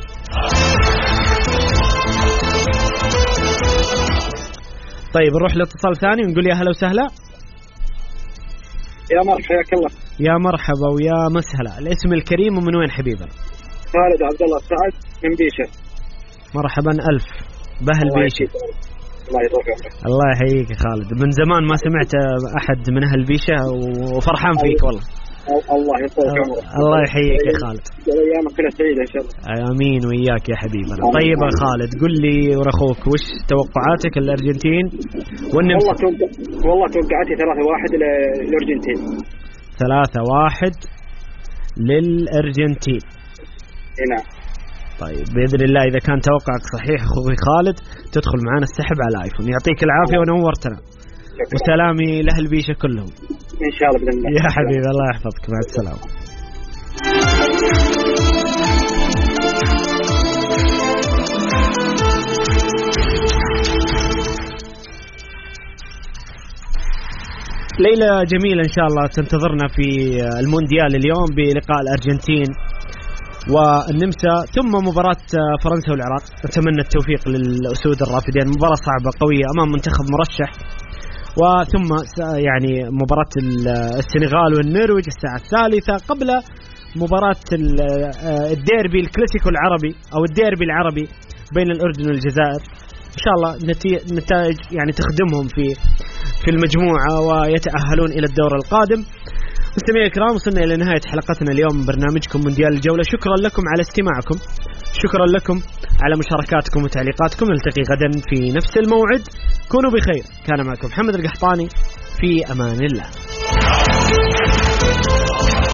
[SPEAKER 6] طيب نروح لاتصال ثاني ونقول يا هلا وسهلا.
[SPEAKER 10] يا مرحبا، حياك الله.
[SPEAKER 6] يا مرحبا ويا مسهلا. الاسم الكريم ومن وين حبيبنا؟
[SPEAKER 10] خالد عبد الله سعد من بيشة.
[SPEAKER 6] مرحبا ألف بهل بيشة.
[SPEAKER 10] الله يطول عمرك.
[SPEAKER 6] الله يحييك يا خالد، من زمان ما سمعت أحد من أهل بيشة وفرحان فيك والله.
[SPEAKER 10] الله يطول عمرك.
[SPEAKER 6] الله يحييك يا خالد.
[SPEAKER 10] أيامك كلها سعيدة إن شاء الله.
[SPEAKER 6] آمين وإياك يا حبيبنا. طيب يا خالد قل لي ورخوك وش توقعاتك الأرجنتين والنمسا؟
[SPEAKER 10] والله توقعاتي 3-1 للأرجنتين.
[SPEAKER 6] 3-1 للأرجنتين.
[SPEAKER 10] نعم.
[SPEAKER 6] طيب بإذن الله إذا كان توقعك صحيح أخوي خالد تدخل معنا السحب على آيفون. يعطيك العافية ونورتنا، وسلامي لأهل بيشة كلهم
[SPEAKER 10] إن شاء الله بإذن الله.
[SPEAKER 6] يا حبيبي الله يحفظك، مع السلامة. ليلة جميلة إن شاء الله تنتظرنا في المونديال اليوم بلقاء الأرجنتين والنمسا، ثم مباراة فرنسا والعراق. أتمنى التوفيق للأسود الرافدين، مباراة صعبة قوية أمام منتخب مرشح. وثم يعني مباراة السنغال والنرويج الساعة 3 قبل مباراة الديربي الكلاسيكو العربي أو الديربي العربي بين الأردن والجزائر. إن شاء الله نتائج يعني تخدمهم في المجموعة ويتأهلون إلى الدور القادم. مستمعي الكرام، وصلنا إلى نهاية حلقتنا اليوم من برنامجكم مونديال الجولة. شكرا لكم على استماعكم، شكرا لكم على مشاركاتكم وتعليقاتكم. نلتقي غدا في نفس الموعد، كونوا بخير. كان معكم محمد القحطاني، في أمان الله.